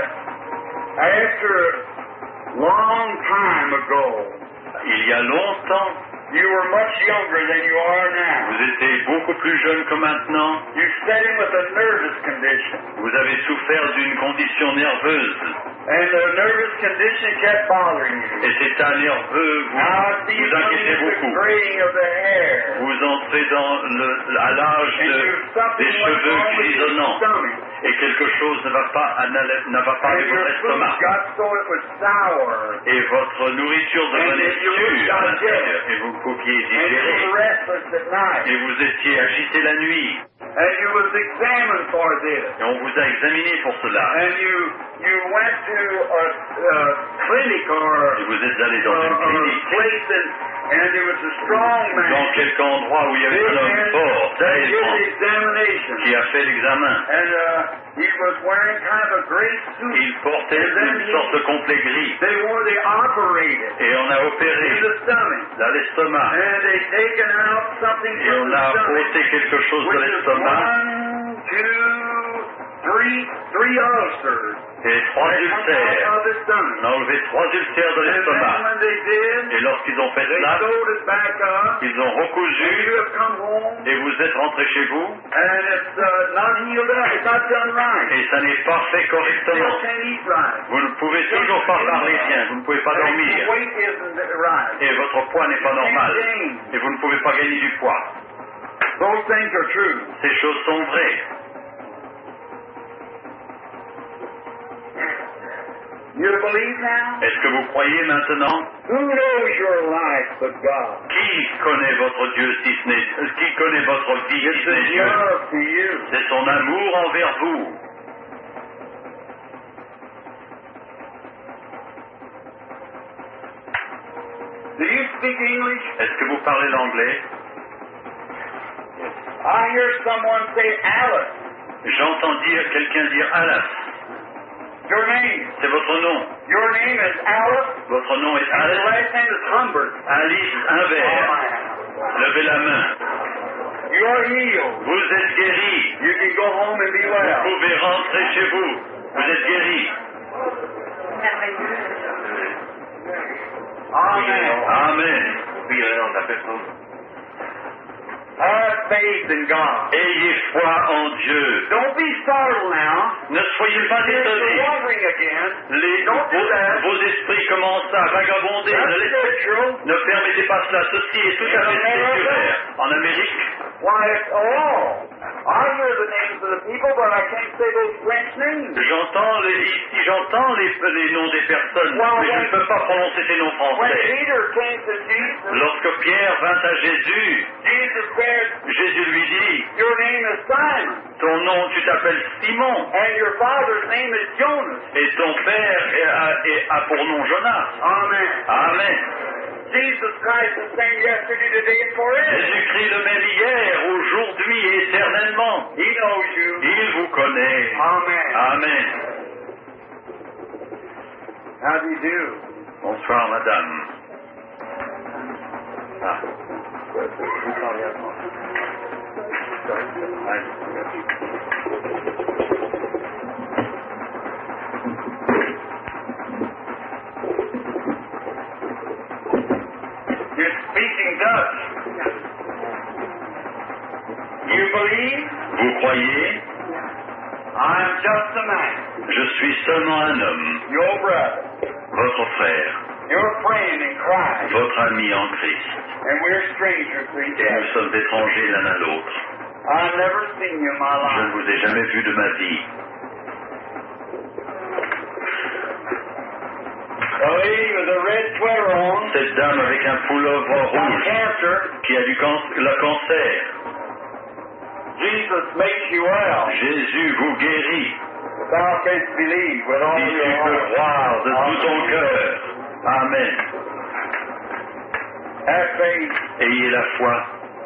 after a long time ago, Il y a longtemps, You were much younger than you are now. Vous étiez beaucoup plus jeune que maintenant. You set in with a nervous condition. Vous avez souffert d'une condition nerveuse. And the nervous condition kept bothering you. Et cet état nerveux vous, Now I see you vous coming inquiétez into the beaucoup. graying of the hair. Vous entrez dans le, à l'âge And de- you something des went cheveux wrong with your grisonnants. stomach. Et quelque chose ne va pas, ne va pas And avec your votre food estomac. got so it was sour. Et votre nourriture devenait And you sûre à got l'intérieur. dead. Et vous pouviez And you digérer. were restless at night. Et vous étiez agité la nuit. And you was examined for this. Et on vous a examiné pour cela. And you you went to a, a clinic or Et vous êtes allé dans a, une a clinique. place and, and there was a strong man. Dans quelque endroit où il y avait un homme fort, that très did the grand, examination. qui a fait l'examen. And uh, he was wearing kind of a gray suit. Il portait une sorte de complet gris. They wore they operated Et on a in opéré the stomach. dans l'estomac. And they taken out something Et from on the a stomach. ôté quelque chose de Which is l'estomac. one, two, three, three ulcers. Et trois They come ulcères. out of the stomach. On a enlevé trois ulcères de And then l'estomac. when they did, Et lorsqu'ils ont fait they cela, sewed it back up. ils ont And recousu. you have come home. Et vous êtes rentré chez vous. And it's uh, not healed up. It's not done right. Et ça n'est pas fait You correctement. still can't eat right. Vous ne pouvez toujours pas parler bien. Vous ne pouvez pas And your dormir. weight isn't right. Et votre poids n'est pas normal. You can't gain. Et vous ne pouvez pas gagner du poids. Those things are true. Ces choses sont vraies. You believe now? Est-ce que vous croyez maintenant? Who knows your life but God? Qui connaît votre Dieu si ce n'est... euh, Qui connaît votre vie si It's ce n'est His Dieu? love to you. C'est son amour envers vous. Do you speak English? Est-ce que vous parlez l'anglais? I hear someone say Alice. J'entends dire quelqu'un dire Alice. Your name. C'est votre nom. Your name is Alice. Votre nom est And your Alice. last name is Humbert. Alice Invert. Levez la main. You are healed. Vous êtes guéri. You can go home and be Vous well. pouvez rentrer chez vous. Vous êtes guéri. Amen. Amen. Have faith in God. Ayez foi en Dieu. Don't be startled now. Ne soyez pas You're étonnés. wandering again. Les, Don't do that. vos, vos esprits commencent à vagabonder. Ne, That's laissez- spiritual. ne permettez pas cela. Ceci est tout à fait spirituel. En Amérique, Why, it's, oh, I hear the names of the people, but I can't say those French names. j'entends les, ici, j'entends les, les noms des personnes, Wow, mais je ouais. ne peux pas prononcer ces noms When français. Peter came to Jesus, Lorsque Pierre vint à Jésus, Jesus said, Jésus lui dit, your name is Simon, ton nom, tu t'appelles Simon, and your father's name is Jonas. et ton père est- a, est- a pour nom Jonas. Amen. Amen. Jesus Christ is the same yesterday, today, and forever. Jésus-Christ le même hier, aujourd'hui et éternellement. He knows you. Il vous connaît. Amen. Amen. How do you do? Bonsoir, madame. Ah. You're speaking Dutch. You believe? Vous croyez? I'm just a man, Je suis seulement un homme, your brother, votre frère, your friend in Christ, votre ami en Christ. and we're strangers to each Et nous other. sommes étrangers l'un à l'autre. I've never seen you in my Je ne life. vous ai jamais vu de ma vie. The lady with a red sweater on, Cette dame avec un pullover got rouge cancer. qui a du can- le cancer, Jesus makes you well. Jésus vous guérit. Thou canst believe with all Si tu your peux heart. croire de tout ton cœur. Amen. Have faith. Ayez la foi.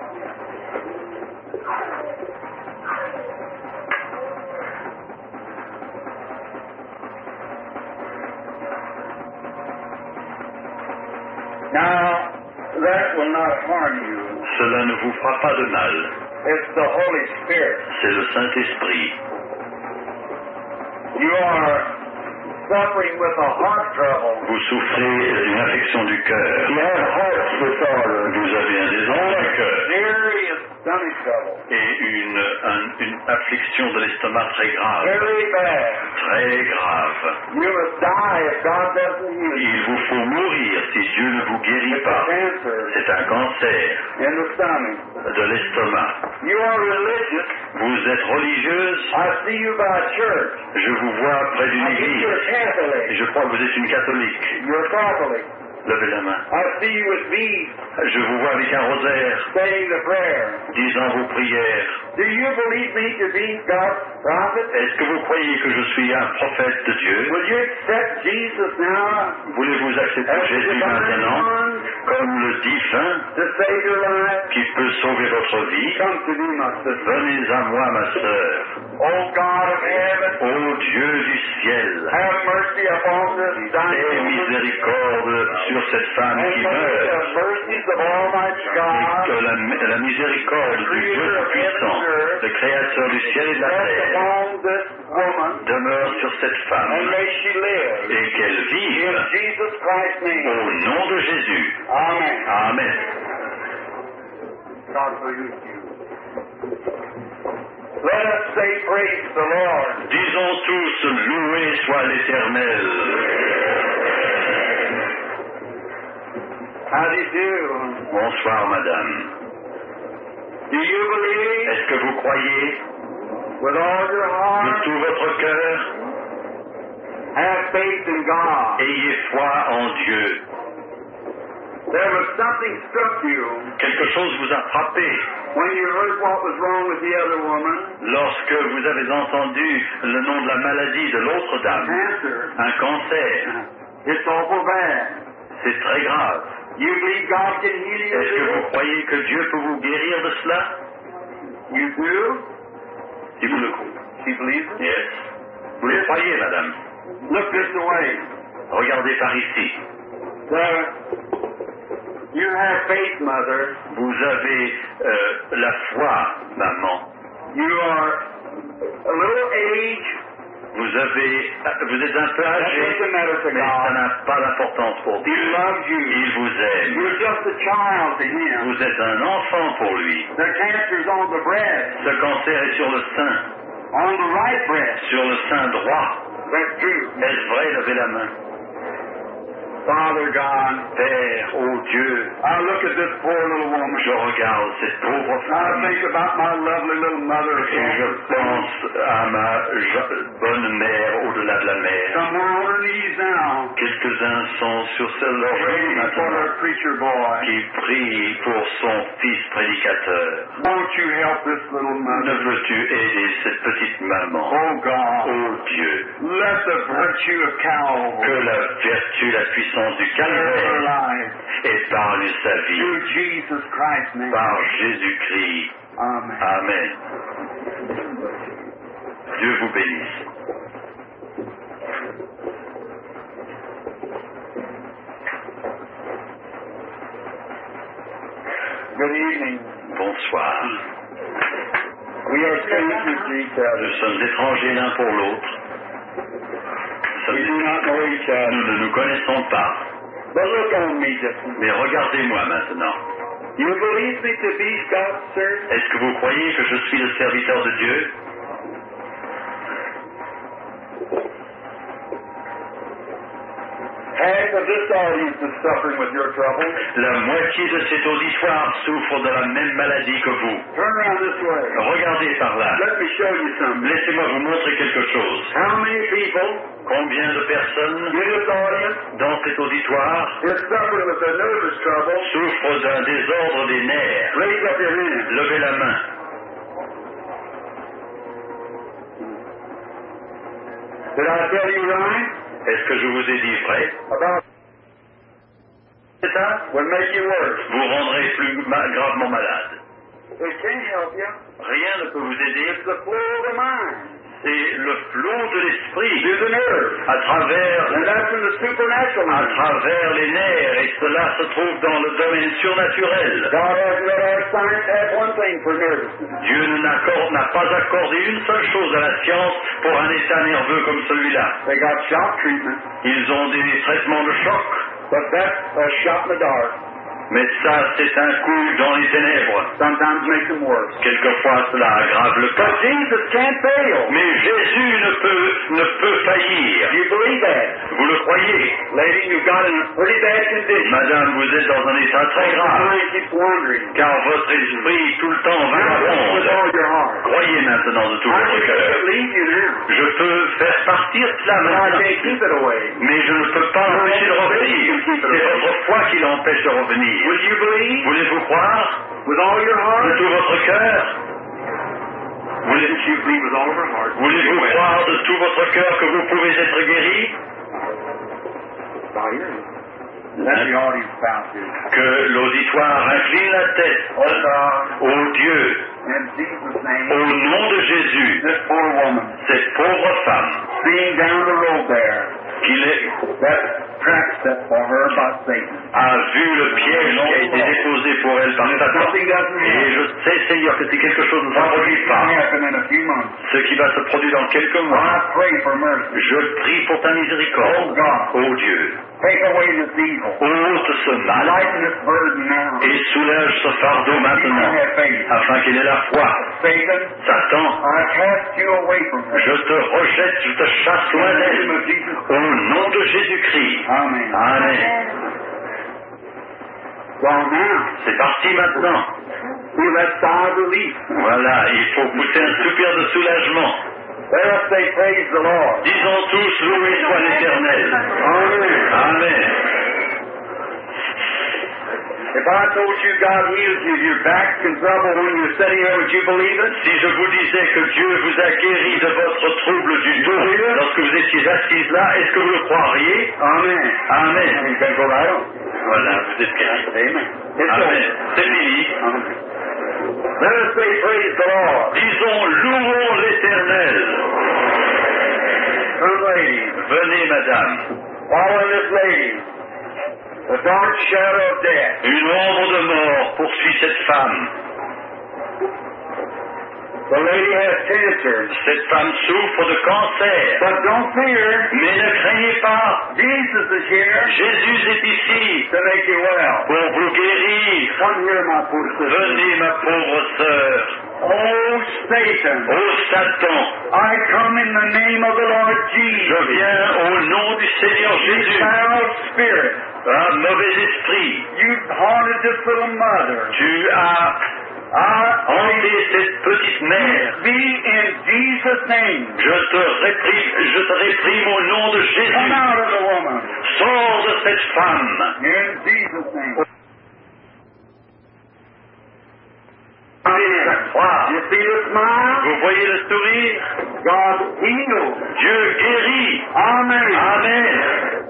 Now, that will not harm you. Cela ne vous fera pas de mal. It's the Holy Spirit. C'est le Saint-Esprit. You are suffering with a heart trouble. Vous souffrez d'une affection du cœur. You have heart disorder. Vous avez un désordre du cœur. Serious stomach trouble. Et une, un- une affliction de l'estomac très grave. Very bad. Très grave. You must die if God doesn't heal you. Il vous faut mourir si Dieu ne vous guérit It's a pas. cancer C'est un cancer in the stomach. de l'estomac. You are religious. Vous êtes religieuse. I see you by church. Je vous vois près d'une I think église. you're a Et Catholic. je crois que vous êtes une catholique. You're a Catholic. Levez la main. I see you with beads Je vous vois avec un rosaire, saying the prayer. disant vos prières. Do you believe me to be God's prophet? Est-ce que vous croyez que je suis un prophète de Dieu? Will you accept Jesus now Voulez-vous accepter as the Jésus divine maintenant one comme le divin to save your life? qui peut sauver votre vie? Come to me, my sister. Venez à moi, ma sœur. Oh God of heaven, Ô Dieu du ciel, have mercy upon this dying aie woman. miséricorde sur cette femme And qui may meurt. the mercies of Almighty Et God que la, la miséricorde du Dieu puissant, le créateur du ciel et de la rest terre, upon this woman, demeure sur cette and femme may she live. et qu'elle In vive Jesus Christ's name. au nom de Jésus. Amen. Amen. God be with you. Let us say praise the Lord. Disons tous, loué soit l'Éternel. How do you do? Bonsoir, madame. Do you believe Est-ce que vous croyez with all your de heart? tout votre cœur? Have faith in God. Ayez foi en Dieu. There was something struck you Quelque chose vous a frappé when you heard what was wrong with the other woman. lorsque vous avez entendu le nom de la maladie de l'autre dame. Cancer. Un cancer. It's awful bad. C'est très grave. You believe God can heal you? Est-ce que vous croyez que Dieu peut vous guérir de cela? You do? Si vous le croyez. She believes it? Yes. Vous le croyez, madame? Look this way. Regardez par ici. There, you have faith, mother. Vous avez euh, la foi, maman. You are a little age. Vous avez, vous êtes un peu That âgé, doesn't matter to mais ça God. n'a pas d'importance pour He Dieu. loves you. Il vous aime. You're just a child to Him. Vous êtes un enfant pour lui. The cancer's on the breast, Ce cancer est sur le sein, on the right breast. sur le sein droit. That's true. Est-ce vrai? Levez la main. Father God, Père, ô Dieu, I look at this poor little woman. je regarde cette pauvre I femme think about my lovely little mother. et je pense à ma jo- bonne mère au-delà de la mer. Some are on her knees now, Quelques-uns sont sur ce leur genoux praying for maintenant her preacher boy. qui prient pour son fils prédicateur. Won't you help this little Ne mother? veux-tu aider cette petite maman? Oh God, Ô Dieu, let the virtue of que Calvary la vertu, la puissance du fill her calvaire life. épargne sa vie Through Jesus Christ's name. par Jésus-Christ. Amen. Amen. Dieu vous bénisse. Good evening. Bonsoir. We are strangers to each other. Nous sommes étrangers l'un pour l'autre. Nous, We sommes- do not know each other. nous ne nous connaissons pas. But look on me just a minute. Mais regardez-moi maintenant. You believe me to be God's servant? Est-ce que vous croyez que je suis le serviteur de Dieu? Half of this audience is suffering with your trouble. La moitié de cet auditoire souffre de la même maladie que vous. Turn around this way. Regardez par là. Let me show you something. Laissez-moi vous montrer quelque chose. How many people Combien de personnes in this audience dans cet auditoire is suffering with a nervous trouble? souffrent d'un désordre des nerfs? Raise up your hand. Levez la main. Did I tell you right? Est-ce que je vous ai dit vrai? About C'est ça? would make you worse. Vous rendrez plus ma- gravement malade. It can't help you. Rien ne peut vous aider. It's the flow of the mind. c'est le flot de l'esprit through the nerves. à travers, And that's in the supernatural à realm. travers les nerfs, et cela se trouve dans le domaine surnaturel. God hasn't let our science have one thing for nervousness. Dieu n'accorde- n'a pas accordé une seule chose à la science pour un état nerveux comme celui-là. They got shock treatment, Ils ont des traitements de choc, but that's a shot in the dark. mais ça, c'est un coup dans les ténèbres. Sometimes makes them worse. Quelquefois, cela aggrave le But cas. Jesus can't fail. Mais Jésus ne peut, ne peut Do faillir. you believe that? Vous le croyez? Lady, you got in a pretty bad condition. Madame, vous êtes dans un état très Your grave, mind keeps wandering. car votre esprit tout le temps Now believe with vagabonde. all your heart. Croyez maintenant de tout I votre can cœur. leave you now. Je peux faire partir cela But I maintenant, can't keep it away. mais je ne peux pas l'empêcher de revenir. C'est votre foi qui l'empêche de revenir. Will you believe Voulez-vous croire with all your de heart? tout votre cœur? Voulez- Wouldn't you believe with all of your heart? Voulez-vous croire de tout votre cœur que vous pouvez être guéri? By your Let the audience bow to. Que l'auditoire incline la tête Oh God, au Dieu, in Jesus' au name, nom de Jésus, this poor woman, cette pauvre femme seeing down the road there, qui est- that trap set for her by Satan. a vu le piège qui a été déposé pour elle par Satan. Something doesn't Et happen. je sais, Seigneur, que si quelque chose ne se What produit will pas, happen in a few months? ce qui va se produire dans quelques mois, I pray for mercy. je prie pour ta miséricorde, ô Dieu. Take away this evil. Ôte ce mal Lighten this burden now. et soulève ce fardeau maintenant, afin qu'il ait la foi. Satan, Satan, I cast you away from her. je te rejette, je te chasse loin In the d'elle, name of Jesus. au nom de Jésus-Christ. Amen. Amen. Well, now, C'est parti maintenant. feel that sigh of relief. Voilà, il faut pousser un soupir de soulagement. Let us say, praise the Lord. Disons tous, loué soit l'Éternel. Amen. Amen. If I told you God heals you, your back's in trouble when you're sitting here, would you believe it? Si je vous disais que Dieu vous a guéri de votre trouble du dos lorsque vous étiez assise là, est-ce que vous le croiriez? Amen. Amen. You can go right on. Voilà, vous êtes guéri. Amen. It's Amen. over. C'est fini. Amen. Let us say, praise the Lord. Disons, louons l'Éternel. Come, ladies. Venez, madame. Following this lady, the dark shadow of death. Une ombre de mort poursuit cette femme. The lady has cancer. Cette femme souffre de cancer. But don't fear. Mais ne craignez pas. Jesus is here Jésus est ici to make you well. pour vous guérir. Come here, my poor sister. Venez, ma pauvre sœur. Oh, Satan. Ô Satan, I come in the name of the Lord je Jesus. viens au nom du Seigneur Jésus. Foul spirit. Ah, mauvais esprit, You've haunted this little mother. tu as I hanté cette petite mère. be in Jesus' name. Je te réprime, je te réprime au nom de Come Jésus. out of the woman. Sors de cette femme. In Jesus' name. Amen. Croire. You see the smile? Vous voyez le sourire? God heals. Dieu guérit. Amen. Amen.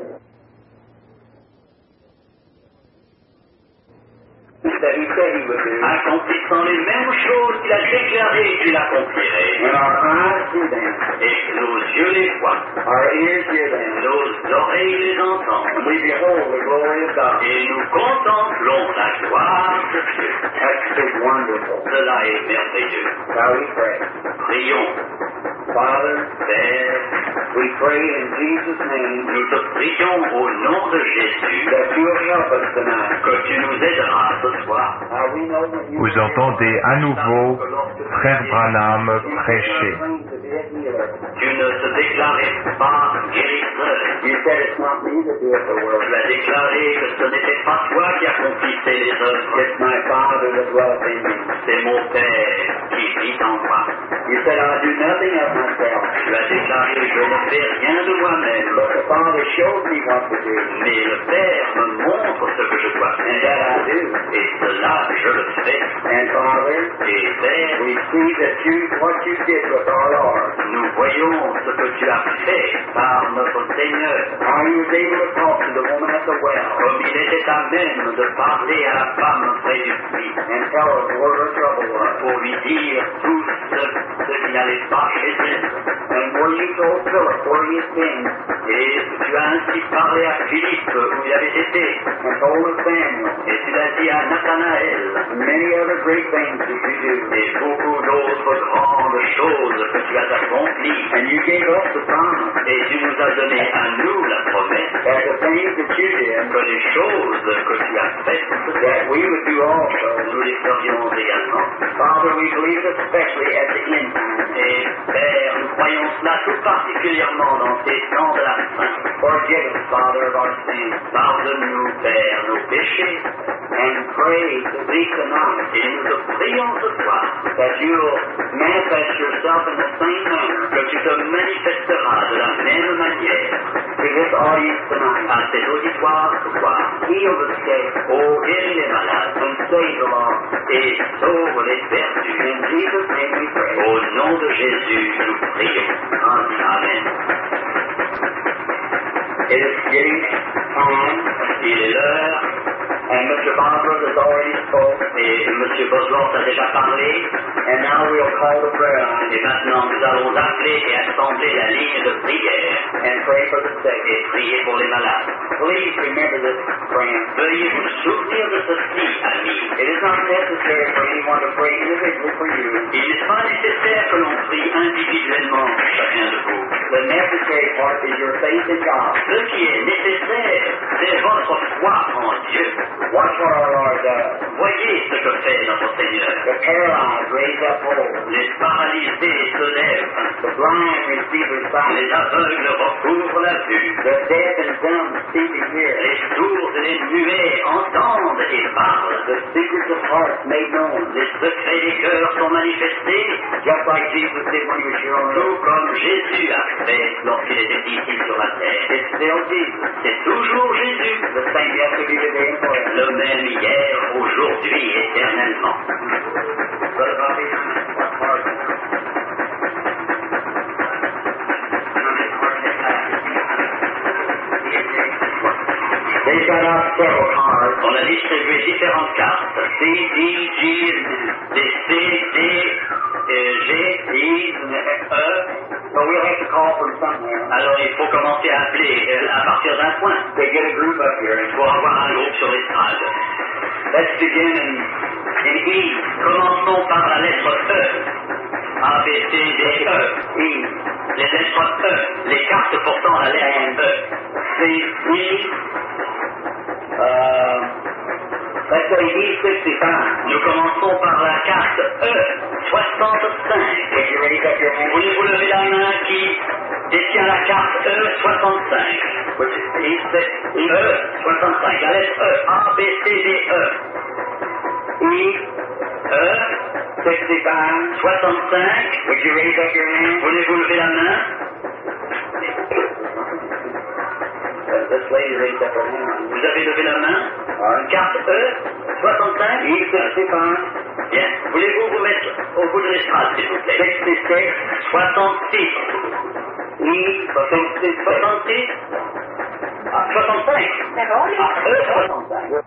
Accomplissant les mêmes choses qu'il a déclarées, il accomplirait. When our eyes see them, Et nos yeux les voient, our ears hear them, nos oreilles les entendent, we behold the glory of God. et nous contemplons la gloire de Dieu. That's so wonderful. Cela est merveilleux. Now we pray. Prions, Father, Père, we pray in Jesus' name nous te prions au nom de Jésus that you'll help us tonight. que tu nous aideras ce soir. Now we know that you Vous entendez à nouveau Frère Branham prêcher. Tu ne te déclarais pas guérisseur. You said it's not me that doeth the work. Tu as déclaré que ce n'était pas toi qui accomplissais les œuvres. It's my Father that dwelleth in me. C'est mon Père qui vit en moi. You said I do nothing of myself, Tu as déclaré, je ne fais rien de moi-même, but the Father shows me what to do, mais le Père me montre ce que je dois and faire. that I do. Et cela, je le fais. And Father, Et Père, we see that you what you did with our Lord. nous voyons ce que tu as fait par notre Seigneur. How you was able to talk to the woman at the well Comme il était à même de parler à la femme près du puits, and tell her where her trouble was. pour lui dire tout ce, ce qui n'allait pas chez elle. where you told Philip where he had been. Et tu as ainsi parlé à Philippe où il avait été. And told Nathanael. Et tu l'as dit à Nathanaël. Many other great things that you do. Et beaucoup d'autres grandes choses que tu as accomplies. And you gave us the promise. Et tu nous as donné à nous la promesse. That the things that you did. Que les choses que tu as faites. That we would do also. Nous les ferions également. Father, we believe especially at the end time. Et Père, nous croyons cela tout particulièrement dans ces temps de la fin. Forgive us, Father, of our sins. Pardonne-nous, Père, nos péchés. And pray to thee tonight. Et nous te prions ce soir. That you will manifest yourself in the same manner. Que tu te manifesteras de la même manière. To this audience tonight. À cet auditoire ce soir. Heal the sick. Oh, guéris les malades. And save the lost. Et sauve les perdus. In Jesus' name we pray. Au nom de Jésus, nous prions. Amen. It is getting time. Il est l'heure. And Mister Bosworth has already spoke. Et M. Bosworth a déjà parlé. And now we'll call the prayer line. Et maintenant, nous allons appeler et assembler la ligne de prière. And pray for the sick. Et prier pour les malades. Please remember this, friend. Veuillez vous souvenir de ceci, amis. It is not necessary for anyone to pray individually for you. Il n'est pas nécessaire que l'on prie individuellement pour chacun de vous. The necessary part is your faith in God. Ce qui est nécessaire, c'est votre foi en Dieu. Watch what our Lord does. Voyez ce que fait notre Seigneur. The paralyzed raise up whole. Les paralysés se lèvent. The blind receive their sight. Les aveugles recouvrent la vue. The deaf and dumb speak and hear. Les sourds et les muets entendent et parlent. The secrets of hearts made known. Les secrets des cœurs sont manifestés. Just like Jesus did when he was here on earth. Tout comme Jésus a fait lorsqu'il était ici sur la terre. It's still Jesus. C'est toujours Jésus. The same yesterday, today, and forever. Le même hier, aujourd'hui, éternellement. On a distribué différentes cartes. C, D, G, des C, D, G, I, E. So we'll have to call from somewhere. Alors il faut commencer à appeler à partir d'un point. They get a group up here. Il faut avoir un groupe sur l'estrade. Let's begin in, in E. Commençons par la lettre E. A, B, C, D, E. I. Les lettres E. Les cartes portant la lettre E. C, I. Uh, let's say E sixty-five. Nous commençons par la carte E soixante-cinq. Voulez-vous lever la main qui détient la carte E soixante-cinq? E soixante-cinq. La lettre E. A, B, C, D, E. I. E. sixty-five. soixante-cinq. Would you raise up your hand? Voulez-vous lever la main? This lady raised up her hand. Vous avez levé la main? Right. Carte E, soixante-cinq. E sixty-five. Bien. Voulez-vous vous mettre au bout de l'estrade, s'il vous plaît? sixty-six. soixante-six. E soixante-six. Ah, soixante-cinq. Ah, E soixante-cinq.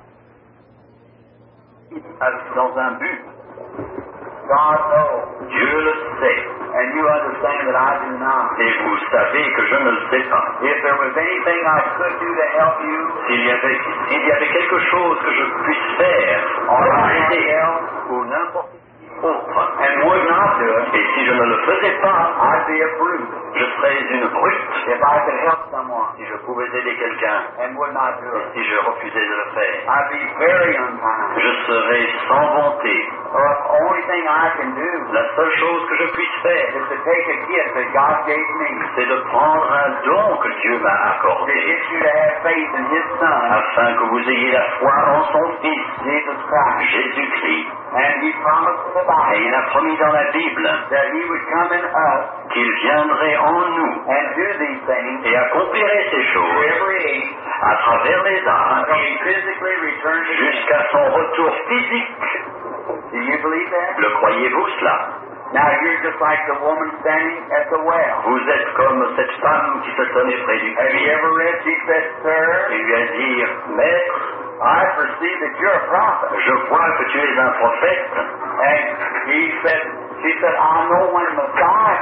Dans un but. God knows. Dieu le sait. And you understand that I do not. Et vous savez que je ne le sais pas. If there was anything I could do to help you, s'il y avait, s'il y avait quelque chose que je puisse faire, or aider, ou n'importe autre, and would not do it, et si je ne le faisais pas, I'd be a brute. Je serais une brute. If I could help someone, si je pouvais aider quelqu'un, and would not do it, si je refusais de le faire, I'd be very unkind. Je serais sans bonté. Or the only thing I can do, la seule chose que je puisse faire, is to take a gift that God gave me, c'est de prendre un don que Dieu m'a accordé, to get you to have faith in His Son, afin que vous ayez la foi en son Fils, Jesus Christ, Jésus-Christ. And He promised in the Bible, et il a promis dans la Bible, that He would come in us, qu'il viendrait en nous, and do these things, et accomplirait ces choses, age, à travers les âges, jusqu'à son retour physique. Do you believe that? Le croyez-vous cela? Now you're just like the woman standing at the well. Vous êtes comme cette femme qui se tenait près du puits. Have you ever read? She said, "Sir." Il lui a dit, Maître, I perceive that you're a prophet. Je vois que tu es un prophète. And he said, she said, I know when Messiah comes.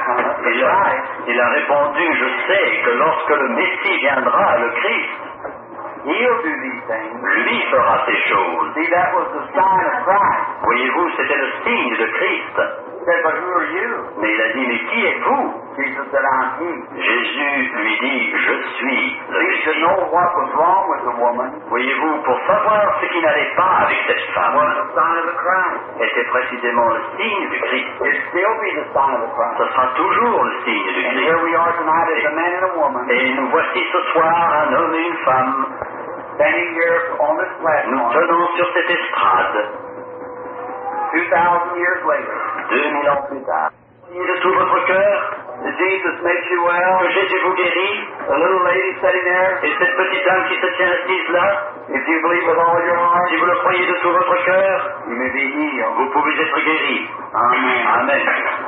Il a, il a répondu, je sais que lorsque le Messie viendra, le Christ, He'll do these things. lui fera ces choses. See, that was the sign of Christ. Voyez-vous, c'était le signe de Christ. He said, but who are you? Mais il a dit, mais qui êtes-vous? Jesus said, I'm he. Jésus lui dit, je suis le See, to Messie. know what was wrong with the woman Voyez-vous, pour savoir ce qui n'allait pas avec cette was femme, the sign of the Christ. était précisément le signe du Christ. It still be the sign of the Christ. Ce sera toujours le signe du And Christ. here we are tonight as a man and a woman Et nous voici ce soir, un homme et une femme, standing here on this nous platform tenons sur cette estrade, two thousand years later. deux mille ans plus tard. Priez de tout votre cœur, Did Jesus make you well? que Jésus vous guérit, The little lady sitting there, et cette petite dame qui se tient assise là, if you believe with all your heart, si vous le croyez de tout votre cœur, you may be healed. vous pouvez être guéri. Amen. Amen.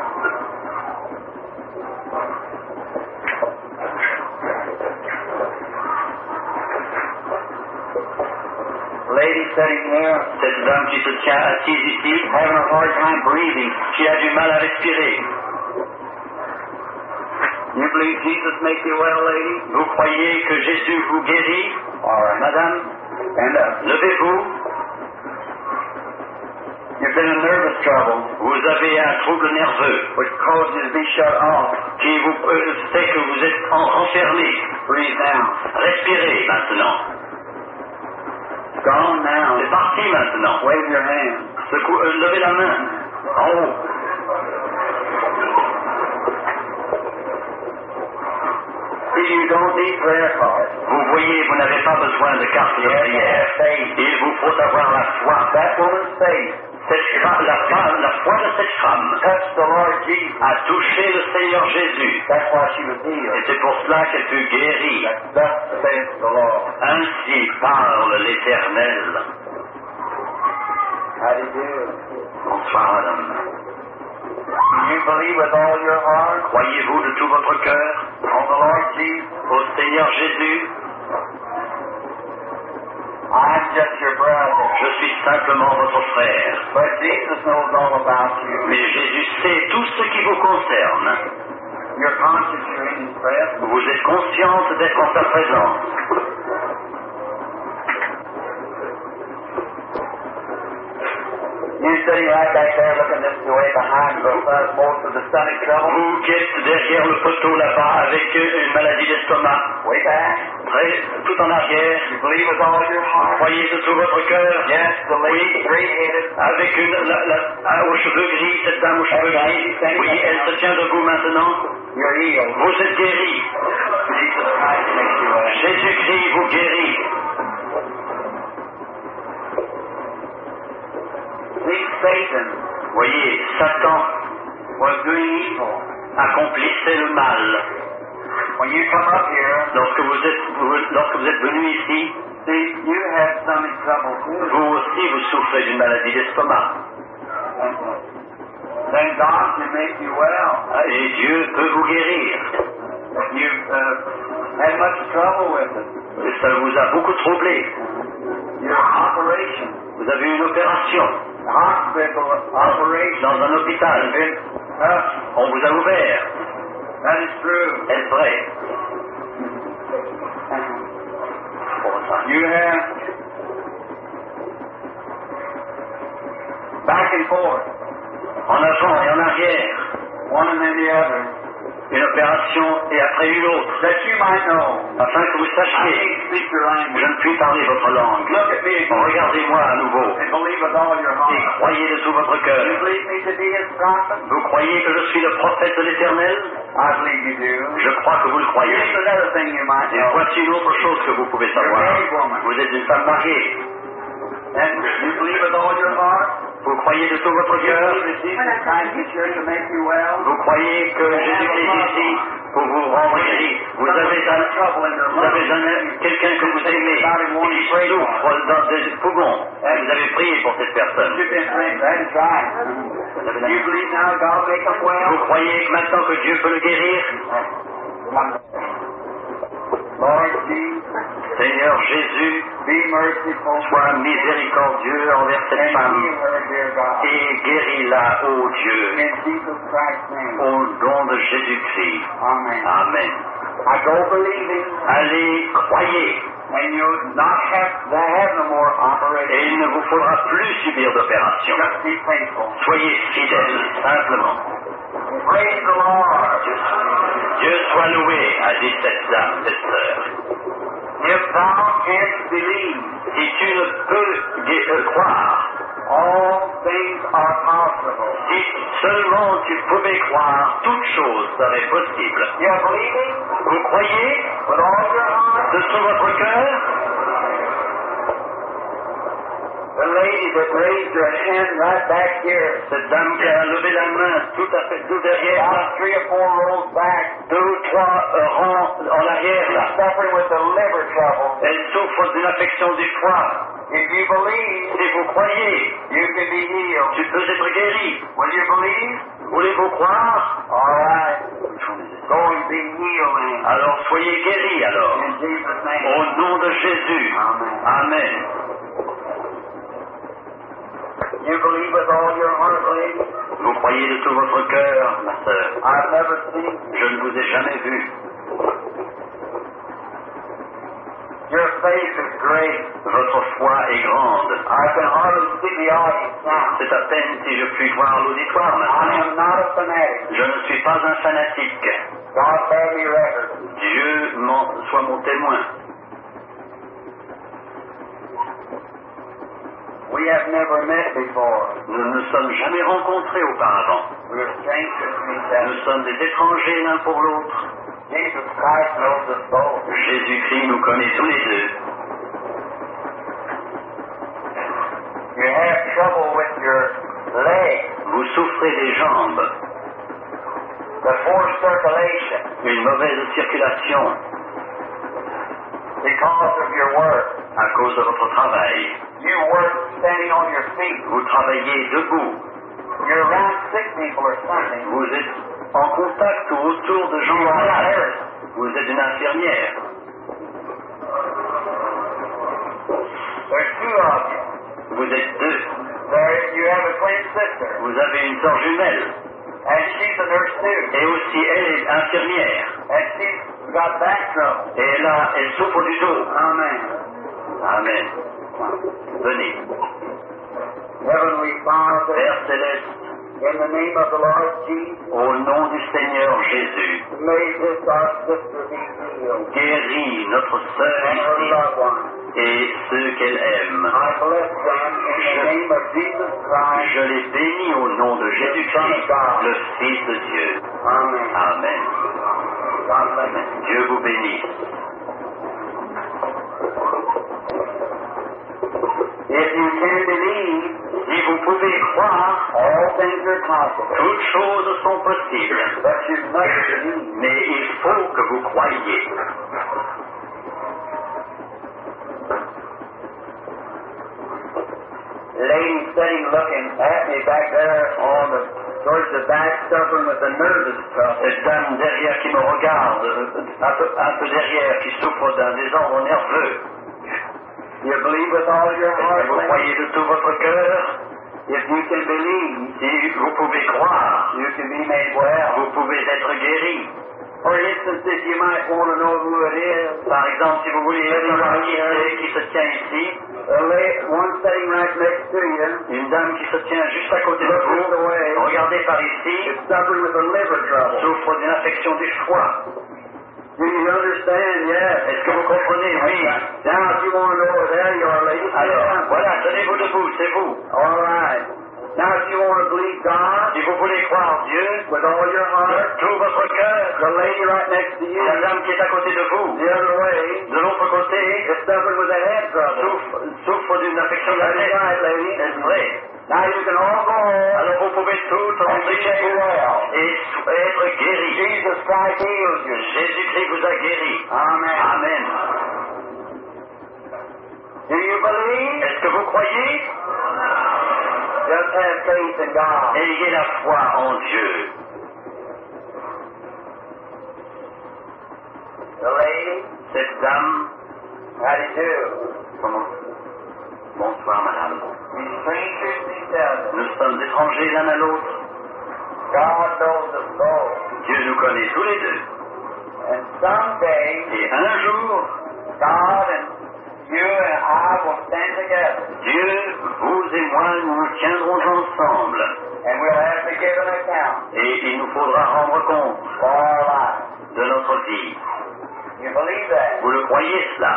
Lady sitting here, Cette dame qui se tient assise ici, having a hard time breathing. qui a du mal à respirer, You believe Jesus make you well, lady? vous croyez que Jésus vous guérit? All right. Madame, Stand up. levez-vous, You've been in nervous trouble, vous avez un trouble nerveux which caused you to be shut off. qui vous euh, fait que vous êtes en- enfermé. Breathe now. Respirez maintenant. It's gone now. C'est parti maintenant. Wave your hand. Secou- euh, levez la main. En haut. See, you don't need prayer cards. Vous voyez, vous n'avez pas besoin de carte de prière. Faith. Il vous faut avoir la foi. That woman's faith Cette femme, la, femme, la foi de cette femme touched the Lord Jesus. a touché le Seigneur Jésus. That's why she was Et healed. c'est pour cela qu'elle fut guérie. Thus saith the Lord. Ainsi parle l'Éternel. How do you do? Bonsoir, madame. Do you believe with all your heart Croyez-vous de tout votre cœur on the Lord Jesus? au Seigneur Jésus? I'm just your brother. Je suis simplement votre frère. But Jesus knows all about you. Mais Jésus sait tout ce qui vous concerne. You're conscious you're in His presence. Vous êtes consciente d'être en sa présence. You're sitting right back there looking this way behind the uh, most of the stomach trouble. Vous qui êtes derrière le poteau là-bas avec une maladie d'estomac, Way back. très- tout en arrière, You believe with all your heart. croyez de tout votre cœur. Yes, the lady Oui. straight-headed. Avec une, la, la, ah, aux cheveux gris, cette dame aux cheveux gris, oui, elle se tient debout maintenant. You're healed. Vous êtes guéri. Jesus Christ makes you well. Jésus-Christ vous guérit. See, Satan Voyez, Satan was doing evil. accomplissait le mal. When you come up here, Lorsque vous êtes, vous- lorsque vous êtes venu ici, see, you have stomach trouble too. vous aussi vous souffrez d'une maladie d'estomac. Then God can make you well. Et Dieu peut vous guérir. You've uh, had much trouble with it. Et ça vous a beaucoup troublé. Your operation, Vous avez eu une opération hospital operation, dans un hôpital. been tough. On vous a ouvert. That is true. Est-ce vrai? You have back and forth, En avant et en arrière. one and then the other, Une opération et après une autre. that you might know. Afin que vous I sachiez, can't speak your je language. ne puis parler votre langue. Look at me again Regardez-moi à nouveau. and believe with all your Et heart. croyez de tout votre You cœur. believe me to be His prophet? Vous croyez que je suis le prophète de l'Éternel? I believe you do. Je crois que vous le croyez. Here's another thing you might Et know. voici une autre chose que vous pouvez You're a savoir. married woman. Vous êtes une femme mariée. And you believe with all your heart? Vous croyez de tout votre You cœur? believe that Jesus Christ is here to make you well? Vous croyez que Jésus-Christ est ici pour vous rendre guéri? Vous avez un, vous avez un, quelqu'un que vous aimez qui souffre dans des poumons. Et vous avez prié pour cette personne. You've been praying. That is right. Vous avez Do you la- believe now God make us Vous well? croyez que maintenant que Dieu peut le guérir? Lord Jesus, Seigneur Jésus, be merciful sois miséricordieux envers cette and femme heal her, dear God. et guéris-la, ô Dieu, In Jesus Christ's name. au nom de Jésus-Christ. Amen. Amen. I go believing, Allez, croyez, and you'll not have to have no more et operation. il ne vous faudra plus subir d'opération. Just be faithful. Soyez fidèles, simplement. Praise the Lord. Dieu, Dieu soit loué, a dit cette dame, cette sœur. If thou canst believe, Si tu ne peux gué- euh, croire, all things are possible. si seulement tu pouvais croire, toute chose serait possible. You're believing Vous croyez with all your heart? de tout votre cœur? The lady that raised her hand right back here, Cette dame qui a levé la main tout à fait tout derrière, là, about three or four rows back, deux ou trois euh, rangs en arrière, là. suffering with the liver trouble. Elle souffre d'une affection du foie. If you believe, Si vous croyez, you can be healed. tu peux être guéri. Will you believe? Voulez-vous croire? All right. Go and be healed then. Alors soyez guéris alors. In Jesus' name. Au nom de Jésus. Amen. Amen. You believe with all your heart, lady? Vous croyez de tout votre cœur, ma sœur. I've never seen. Je ne vous ai jamais vu. Your faith is great. Votre foi est grande. I can hardly see the audience now. C'est à peine si je puis voir l'auditoire I maintenant. am not a fanatic. Je ne suis pas un fanatique. God bear me record. Dieu m'en- soit mon témoin. We have never met before. Nous ne nous sommes jamais rencontrés auparavant. We're strangers to each other. Nous sommes des étrangers l'un pour l'autre. Jesus Christ knows us both. Jésus-Christ nous connaît tous les deux. You have trouble with your legs, Vous souffrez des jambes, the forced circulation, une mauvaise circulation because of your work. à cause de votre travail. You work standing on your feet. Vous travaillez debout. You're around sick people or something. Vous êtes en contact ou autour de gens You are a malades. nurse. Vous êtes une infirmière. There's two of you. Vous êtes deux. There, you have a twin sister, Vous avez une sœur jumelle. and she's a nurse too. Et aussi, elle est infirmière. And she's got back trouble. Et là, elle souffre du dos. Amen. Amen. Venez. Heavenly Father, Père Céleste, in the name of the Lord Jesus, au nom du Seigneur Jésus, may this our sister be healed guéris notre sœur and her ici loved ones. et ceux qu'elle aime. I bless them in the name of Jesus Christ. Je les bénis au nom de Jésus-Christ, le Fils de Dieu. Amen. Amen. God bless you. Dieu vous bénisse. If you can believe, Si vous pouvez croire, all things are possible. toutes choses sont possibles. But you must believe. Mais il faut que vous croyiez. Lady sitting looking at me back there on the towards the back, suffering with a nervous trouble. Cette dame derrière qui me regarde, euh, un peu, un peu derrière, qui souffre d'un désordre nerveux. You believe with all your Est-ce heart, que vous lady? croyez de tout votre cœur? If you can believe, Si vous pouvez croire, you can be made well. vous pouvez être guéri. For instance, if you might want to know who it is, Par exemple, si vous voulez savoir qui c'est qui se tient ici, a la- one sitting right next to you, une dame qui se tient juste à côté de vous, regardez par ici, is suffering with a liver trouble. souffre d'une affection du foie. Do you understand? Yes. Est-ce que vous comprenez? Oui. Now, if you want to know, there you are, lady. Alors, voilà, tenez-vous debout, c'est vous. All right. Now, if you want to believe God Si vous voulez croire Dieu, with all your heart, de tout votre cœur, the lady right next to you, la dame qui est à côté de vous, the other way, de l'autre côté, is suffering with a head trouble. souffre, souffre d'une affection de la That's tête. right, lady. Est-ce vrai? Now, you can all go home Alors vous pouvez toutes rentrer chez vous et être guéris. Jesus Christ healed you. Jésus-Christ vous a guéri. Amen. Amen. Do you believe? Est-ce que vous croyez? Just have faith in God. Ayez la foi en Dieu. The lady, Cette manger l'un à l'autre. God knows us both. Dieu nous connaît tous les deux. And someday, Et un jour, God and you and I will stand together. Dieu, vous et moi, nous nous tiendrons ensemble. And we'll have to give an account Et il nous faudra rendre compte for our lives. de notre vie. You believe that? Vous le croyez cela?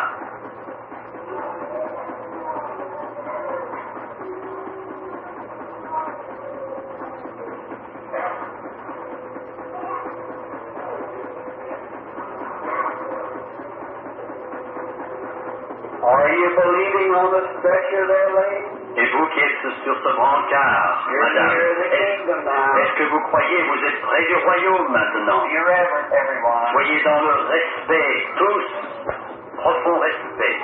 Are you believing on the stretcher there, lady? Et vous qui êtes sur ce brancard, You're madame, near the est- kingdom now. est-ce que vous croyez, vous êtes près du royaume maintenant? Be reverent, everyone. Soyez dans le respect, tous, profond respect.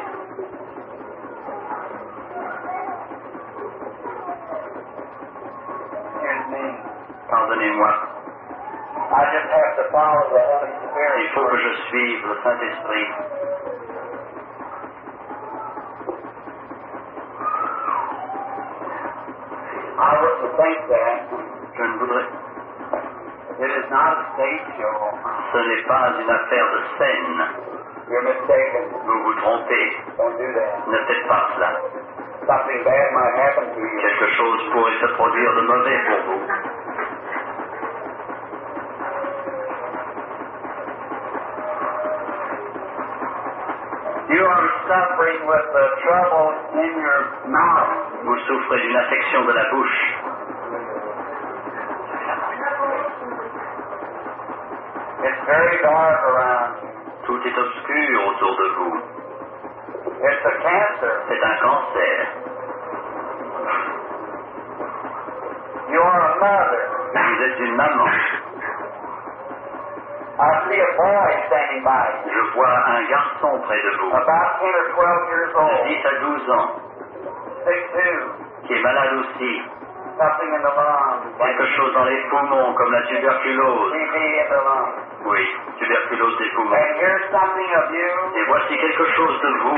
Excuse me. Pardonnez-moi, I just have to follow the Holy il Spirit. faut que je suive le Saint-Esprit. I wouldn't think that. Je ne voudrais... It is not a stage show. Ce n'est pas une affaire de scène. You're mistaken. Vous vous trompez. Don't do that. Ne faites pas cela. Something bad might happen to you. Quelque chose pourrait se produire de mauvais pour vous. You are suffering with the trouble in your mouth. Vous souffrez d'une affection de la bouche. It's very dark around you. Tout est obscur autour de vous. It's a cancer. C'est un cancer. You are a mother. Vous êtes une maman. I see a boy standing by you, Je vois un garçon près de vous, about ten or twelve years de old, dix à douze ans, sick too, qui est malade aussi. something in the lungs, like Quelque chose dans les poumons, comme la tuberculose. T B in the lungs. Oui, tuberculose des poumons. And here's something of you Et voici quelque chose de vous.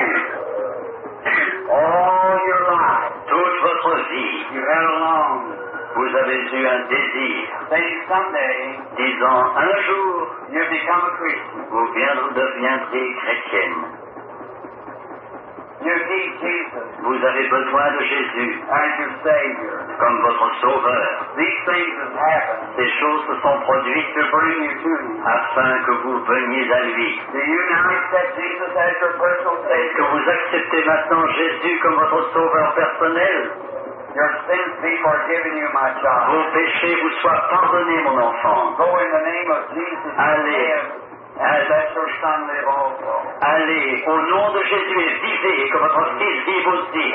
all your life. Toute votre vie, You had a long, vous avez eu un désir, saying someday disant un jour, you become a Christian. vous viendrez- deviendrez chrétienne. You need Jesus Vous avez besoin de Jésus as your Savior. comme votre sauveur. These things have happened Ces choses se sont produites to bring you to Him. afin que vous veniez à lui. Do you now accept Jesus as your personal Est-ce que Savior? vous acceptez maintenant Jésus comme votre sauveur personnel? Your sins be forgiven you, my child. Vos péchés vous soient pardonnés, mon enfant. Go in the name of Jesus and Allez. live, and let your Son live also. Allez, au nom de Jésus, et vivez, et que votre Fils vive aussi.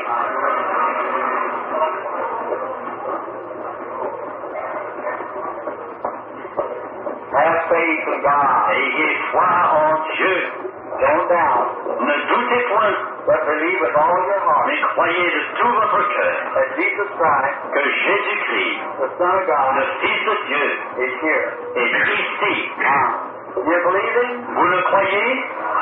Have faith in God. Ayez foi en Dieu. Don't doubt, Ne doutez point, but believe with all your heart mais croyez de tout votre cœur that Jesus Christ, que Jésus-Christ, the Son of le God, Fils de Dieu, is here. est ici. Now, you believing? Vous le croyez?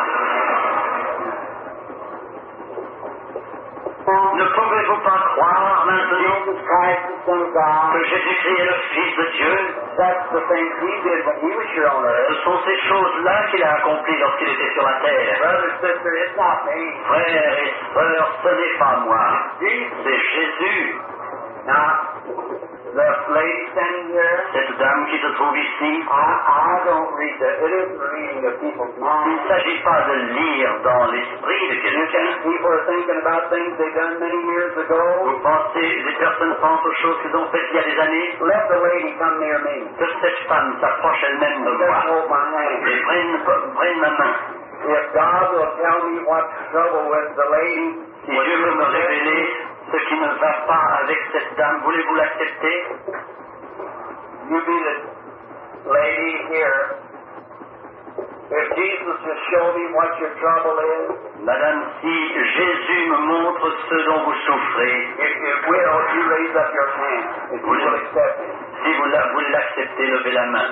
Ne pouvez-vous pas croire maintenant Jesus Christ, the Son of God, que Jésus-Christ est le Fils de Dieu? that's the things He did when He was here on Ce earth. sont ces choses-là qu'il a accomplies lorsqu'il était sur la terre. Brother, sister, it's not me. Frères et sœurs, ce n'est pas moi, Jesus. c'est Jésus. Now, the lady standing here, Cette dame qui se trouve ici, I, I don't read that. It isn't reading of people's il minds. ne s'agit pas de lire dans l'esprit de You quelqu'un. think people are thinking about things they done many years ago? Vous pensez, les personnes pensent aux choses qu'ils ont faites il y a des années? Let the lady come near me. Que cette femme s'approche elle-même de Just moi hold my hand. et prenne, prenne ma main. If God will tell me what's trouble with the lady, Si Dieu veut me révéler ce qui ne va pas avec cette dame, voulez-vous l'accepter? you be the lady here. If Jesus just show me what your trouble is, Madame, si Jésus me montre ce dont vous souffrez, if you will, you raise up your hand. If you will accept it. si vous la- vous l'acceptez, levez la main.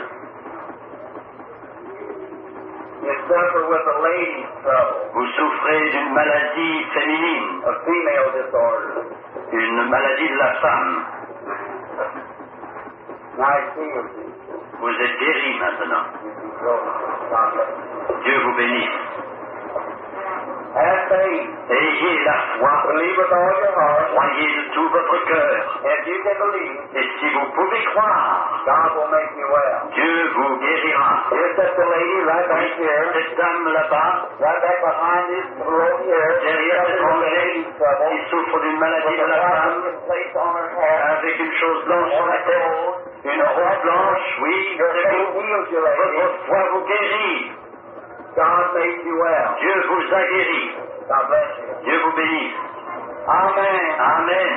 You suffer with a lady's trouble, Vous souffrez d'une maladie féminine, a female disorder. une maladie de la femme. Nice healed you. Vous êtes guéri maintenant. God bless. Dieu vous bénisse. Have faith. Ayez la foi. Believe with all your heart. Croyez de tout votre cœur. If you can believe, Et si vous pouvez croire, God will make you well. Dieu vous guérira. Here's that the lady right back here, Cette dame là-bas, right back behind this road here, derrière cette rangée, qui souffre d'une maladie with de a la femme, problem placed on her head. avec une chose blanche sur la tête, une rose blanche, oui, Your c'est faith vous. heals you, lady. Votre foi vous guérit. God made you well. Dieu vous a guéri. God bless you. Dieu vous bénisse. Amen. Amen.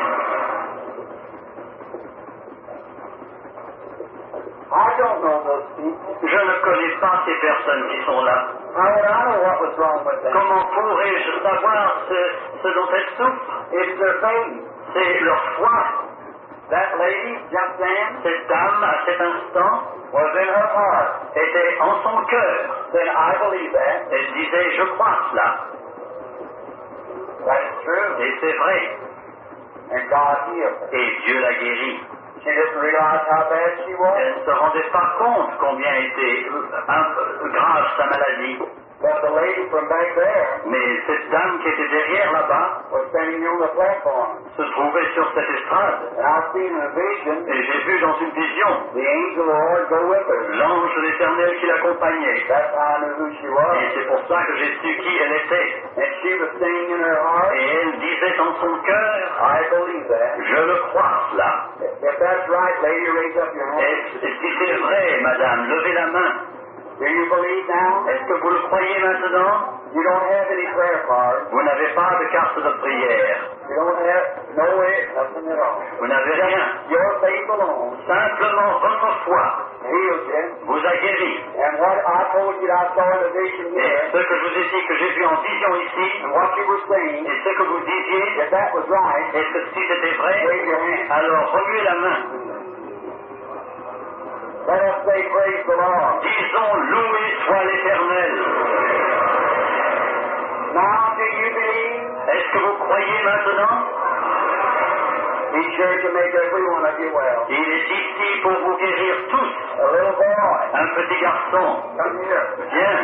I don't know those people. Je ne connais pas ces personnes qui sont là. How would I know what was wrong with them? Comment pourrais-je savoir ce, ce dont elles souffrent? It's their faith. C'est leur foi. That lady just then Cette dame, à cet instant, was in her heart. était en son cœur. Said, I believe that. Elle disait, je crois cela. That is true. Et c'est vrai. And God healed her. Et Dieu l'a guérie. She didn't realize how bad she was. Elle ne se rendait pas compte combien était un peu grave sa maladie. But the lady from back there Mais cette dame qui était derrière là-bas was standing on the platform. se trouvait sur cette estrade. And I've seen in a vision Et j'ai vu dans une vision the angel of the Lord go with her. l'ange de l'Éternel qui l'accompagnait. That's how I knew who she was. Et c'est pour ça que j'ai su qui elle était. And she was saying in her heart, Et elle disait dans son cœur, I believe that. je le crois cela. If that's right, lady, raise up your hand. Et si c'est vrai, madame, levez la main. Do you believe now? Est-ce que vous le croyez maintenant? You don't have any prayer cards. Vous n'avez pas de carte de prière. You don't have no way, nothing at all. Vous n'avez rien. Your faith alone Simplement votre foi heals you. vous a guéri. And what I told you that I saw in the vision Et here, ce que je vous ai dit que j'ai vu en vision ici, and what you were saying, et ce que vous disiez, if that was right, est-ce que si c'était vrai, raise your hand. alors remuez la main. Let us say praise the Lord. Disons loué soit l'Éternel. Now do you believe? Est-ce que vous croyez maintenant? He's sure to make every one of you well. Il est ici pour vous guérir tous. A little boy, Un petit garçon. come here. Viens.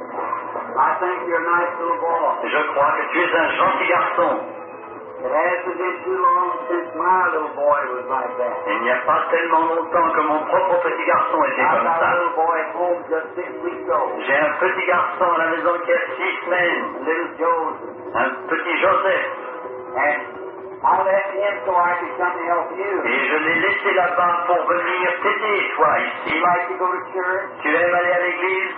I think you're a nice little boy. Je crois que tu es un gentil garçon. It hasn't been too long since my little boy was like that. Il n'y a pas tellement longtemps que mon propre petit garçon était I've comme got a ça. little boy at home just six weeks old. J'ai un petit garçon à la maison qui a six semaines. Little Joseph. Un petit Joseph. And I left him so I could come to help you. Et je l'ai laissé là-bas pour venir t'aider, toi, You ici. like to go to church? Tu aimes aller à l'église?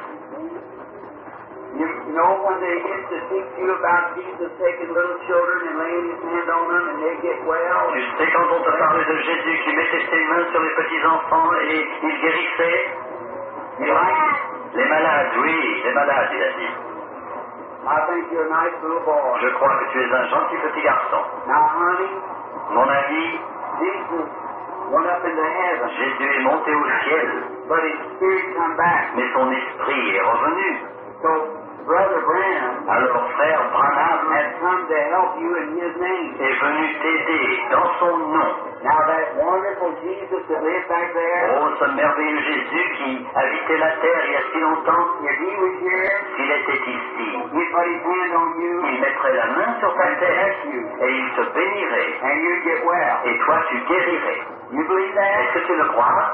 You know when they used to teach you about Jesus taking little children and laying his hand on them and they get well? Tu sais, quand on te parlait de Jésus qui mettait ses mains sur les petits-enfants et il guérissait? You like it? Les malades, oui, les malades, il a dit. I think you're a nice little boy. Je crois que tu es un gentil petit garçon. Now, honey, Mon ami, Jesus went up into heaven, Jésus est monté au ciel, but his spirit come back. mais son esprit est revenu. So, Brother Branham Alors, frère Branham has come to help you in his name. est venu t'aider dans son nom. Now, that wonderful Jesus that lived back there, Oh, ce merveilleux Jésus qui habitait la terre il y a si longtemps, if he was here, s'il était ici, he'd put his hand on you il mettrait la main sur ta and tête bless you, et il te bénirait. and you'd get well. Et toi, tu guérirais. You believe that? Est-ce que tu le crois?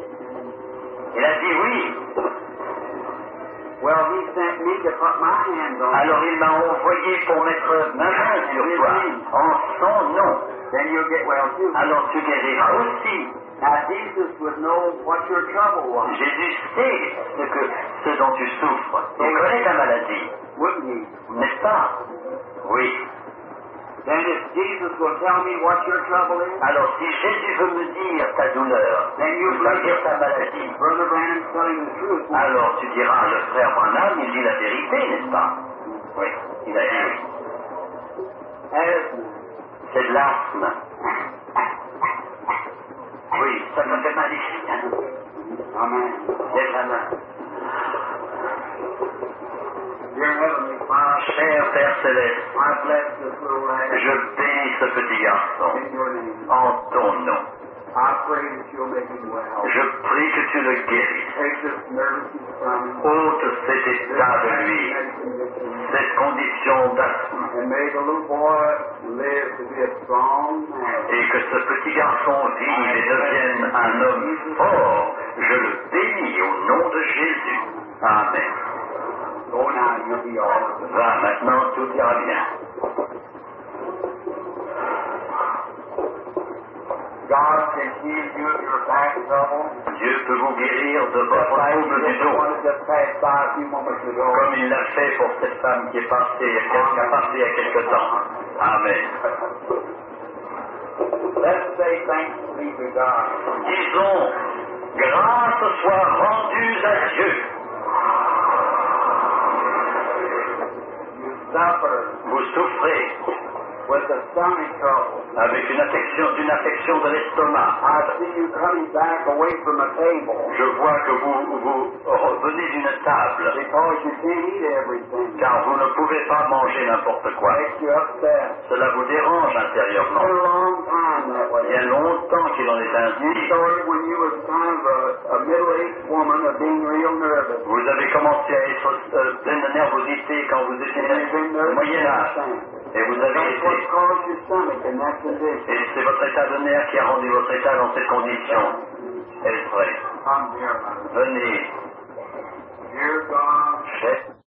Il a dit oui. Well, he sent me to put my hands on you. Alors il m'a envoyé pour mettre ma main sur toi, en son nom. Then you'll get well too. Alors tu guériras aussi. Now, Jesus would know what your trouble was, Jésus sait ce, que, ce dont tu souffres. Il connaît ta maladie, wouldn't he? n'est-ce pas? Oui. Then if Jesus will tell me what your trouble is, Alors si Jésus veut me dire ta douleur, then you il va believe dire ta maladie, Brother Branham's telling the truth. alors tu diras, le frère Branham, il dit la vérité, n'est-ce pas? Oui, il a dit oui. Asthma. C'est de l'asthme. Oui, ça me fait mal ici. Hein? Amen. Lève la main. Dear Heavenly Father, Cher Père Céleste, I bless this little lad je bénis ce petit garçon in your name. en ton nom. I pray that you'll make him well. Je prie que tu le guérisses. Take this nervousness from him. Ôte cet état de lui, cette condition d'asthme. And may the little boy live to be a strong man. Et que ce petit garçon vive et devienne un homme fort. Je le bénis au nom de Jésus. Amen. Go now, you'll be all right. Va, maintenant tout ira bien. God can heal you of your back trouble. Dieu peut vous guérir de votre trouble du dos, One that just passed by a few moments ago. comme il l'a fait pour cette femme qui est passée, qui a passé il y a quelque temps. Amen. Let's say thanks be to God. Disons, grâce soit rendue à Dieu. You suffer Vous souffrez with the stomach trouble. avec une affection, d'une affection de l'estomac. I see you coming back away from a table Je vois que vous, vous revenez d'une table, because you can't eat everything. car vous ne pouvez pas manger n'importe quoi. Makes you upset. Cela vous dérange For a intérieurement. long time that Il y a way. longtemps qu'il en est You ainsi. started when you was kind of a, a middle-aged woman of being real nervous. Vous avez commencé à être euh, plein de nervosité quand vous étiez And you've been au nervous Moyen Âge. since then. Et vous avez That's what été. caused your stomach in that condition. Et c'est votre état de nerf qui a rendu votre état dans cette condition. Est-ce vrai? Come here, my Venez. dear God. Chef.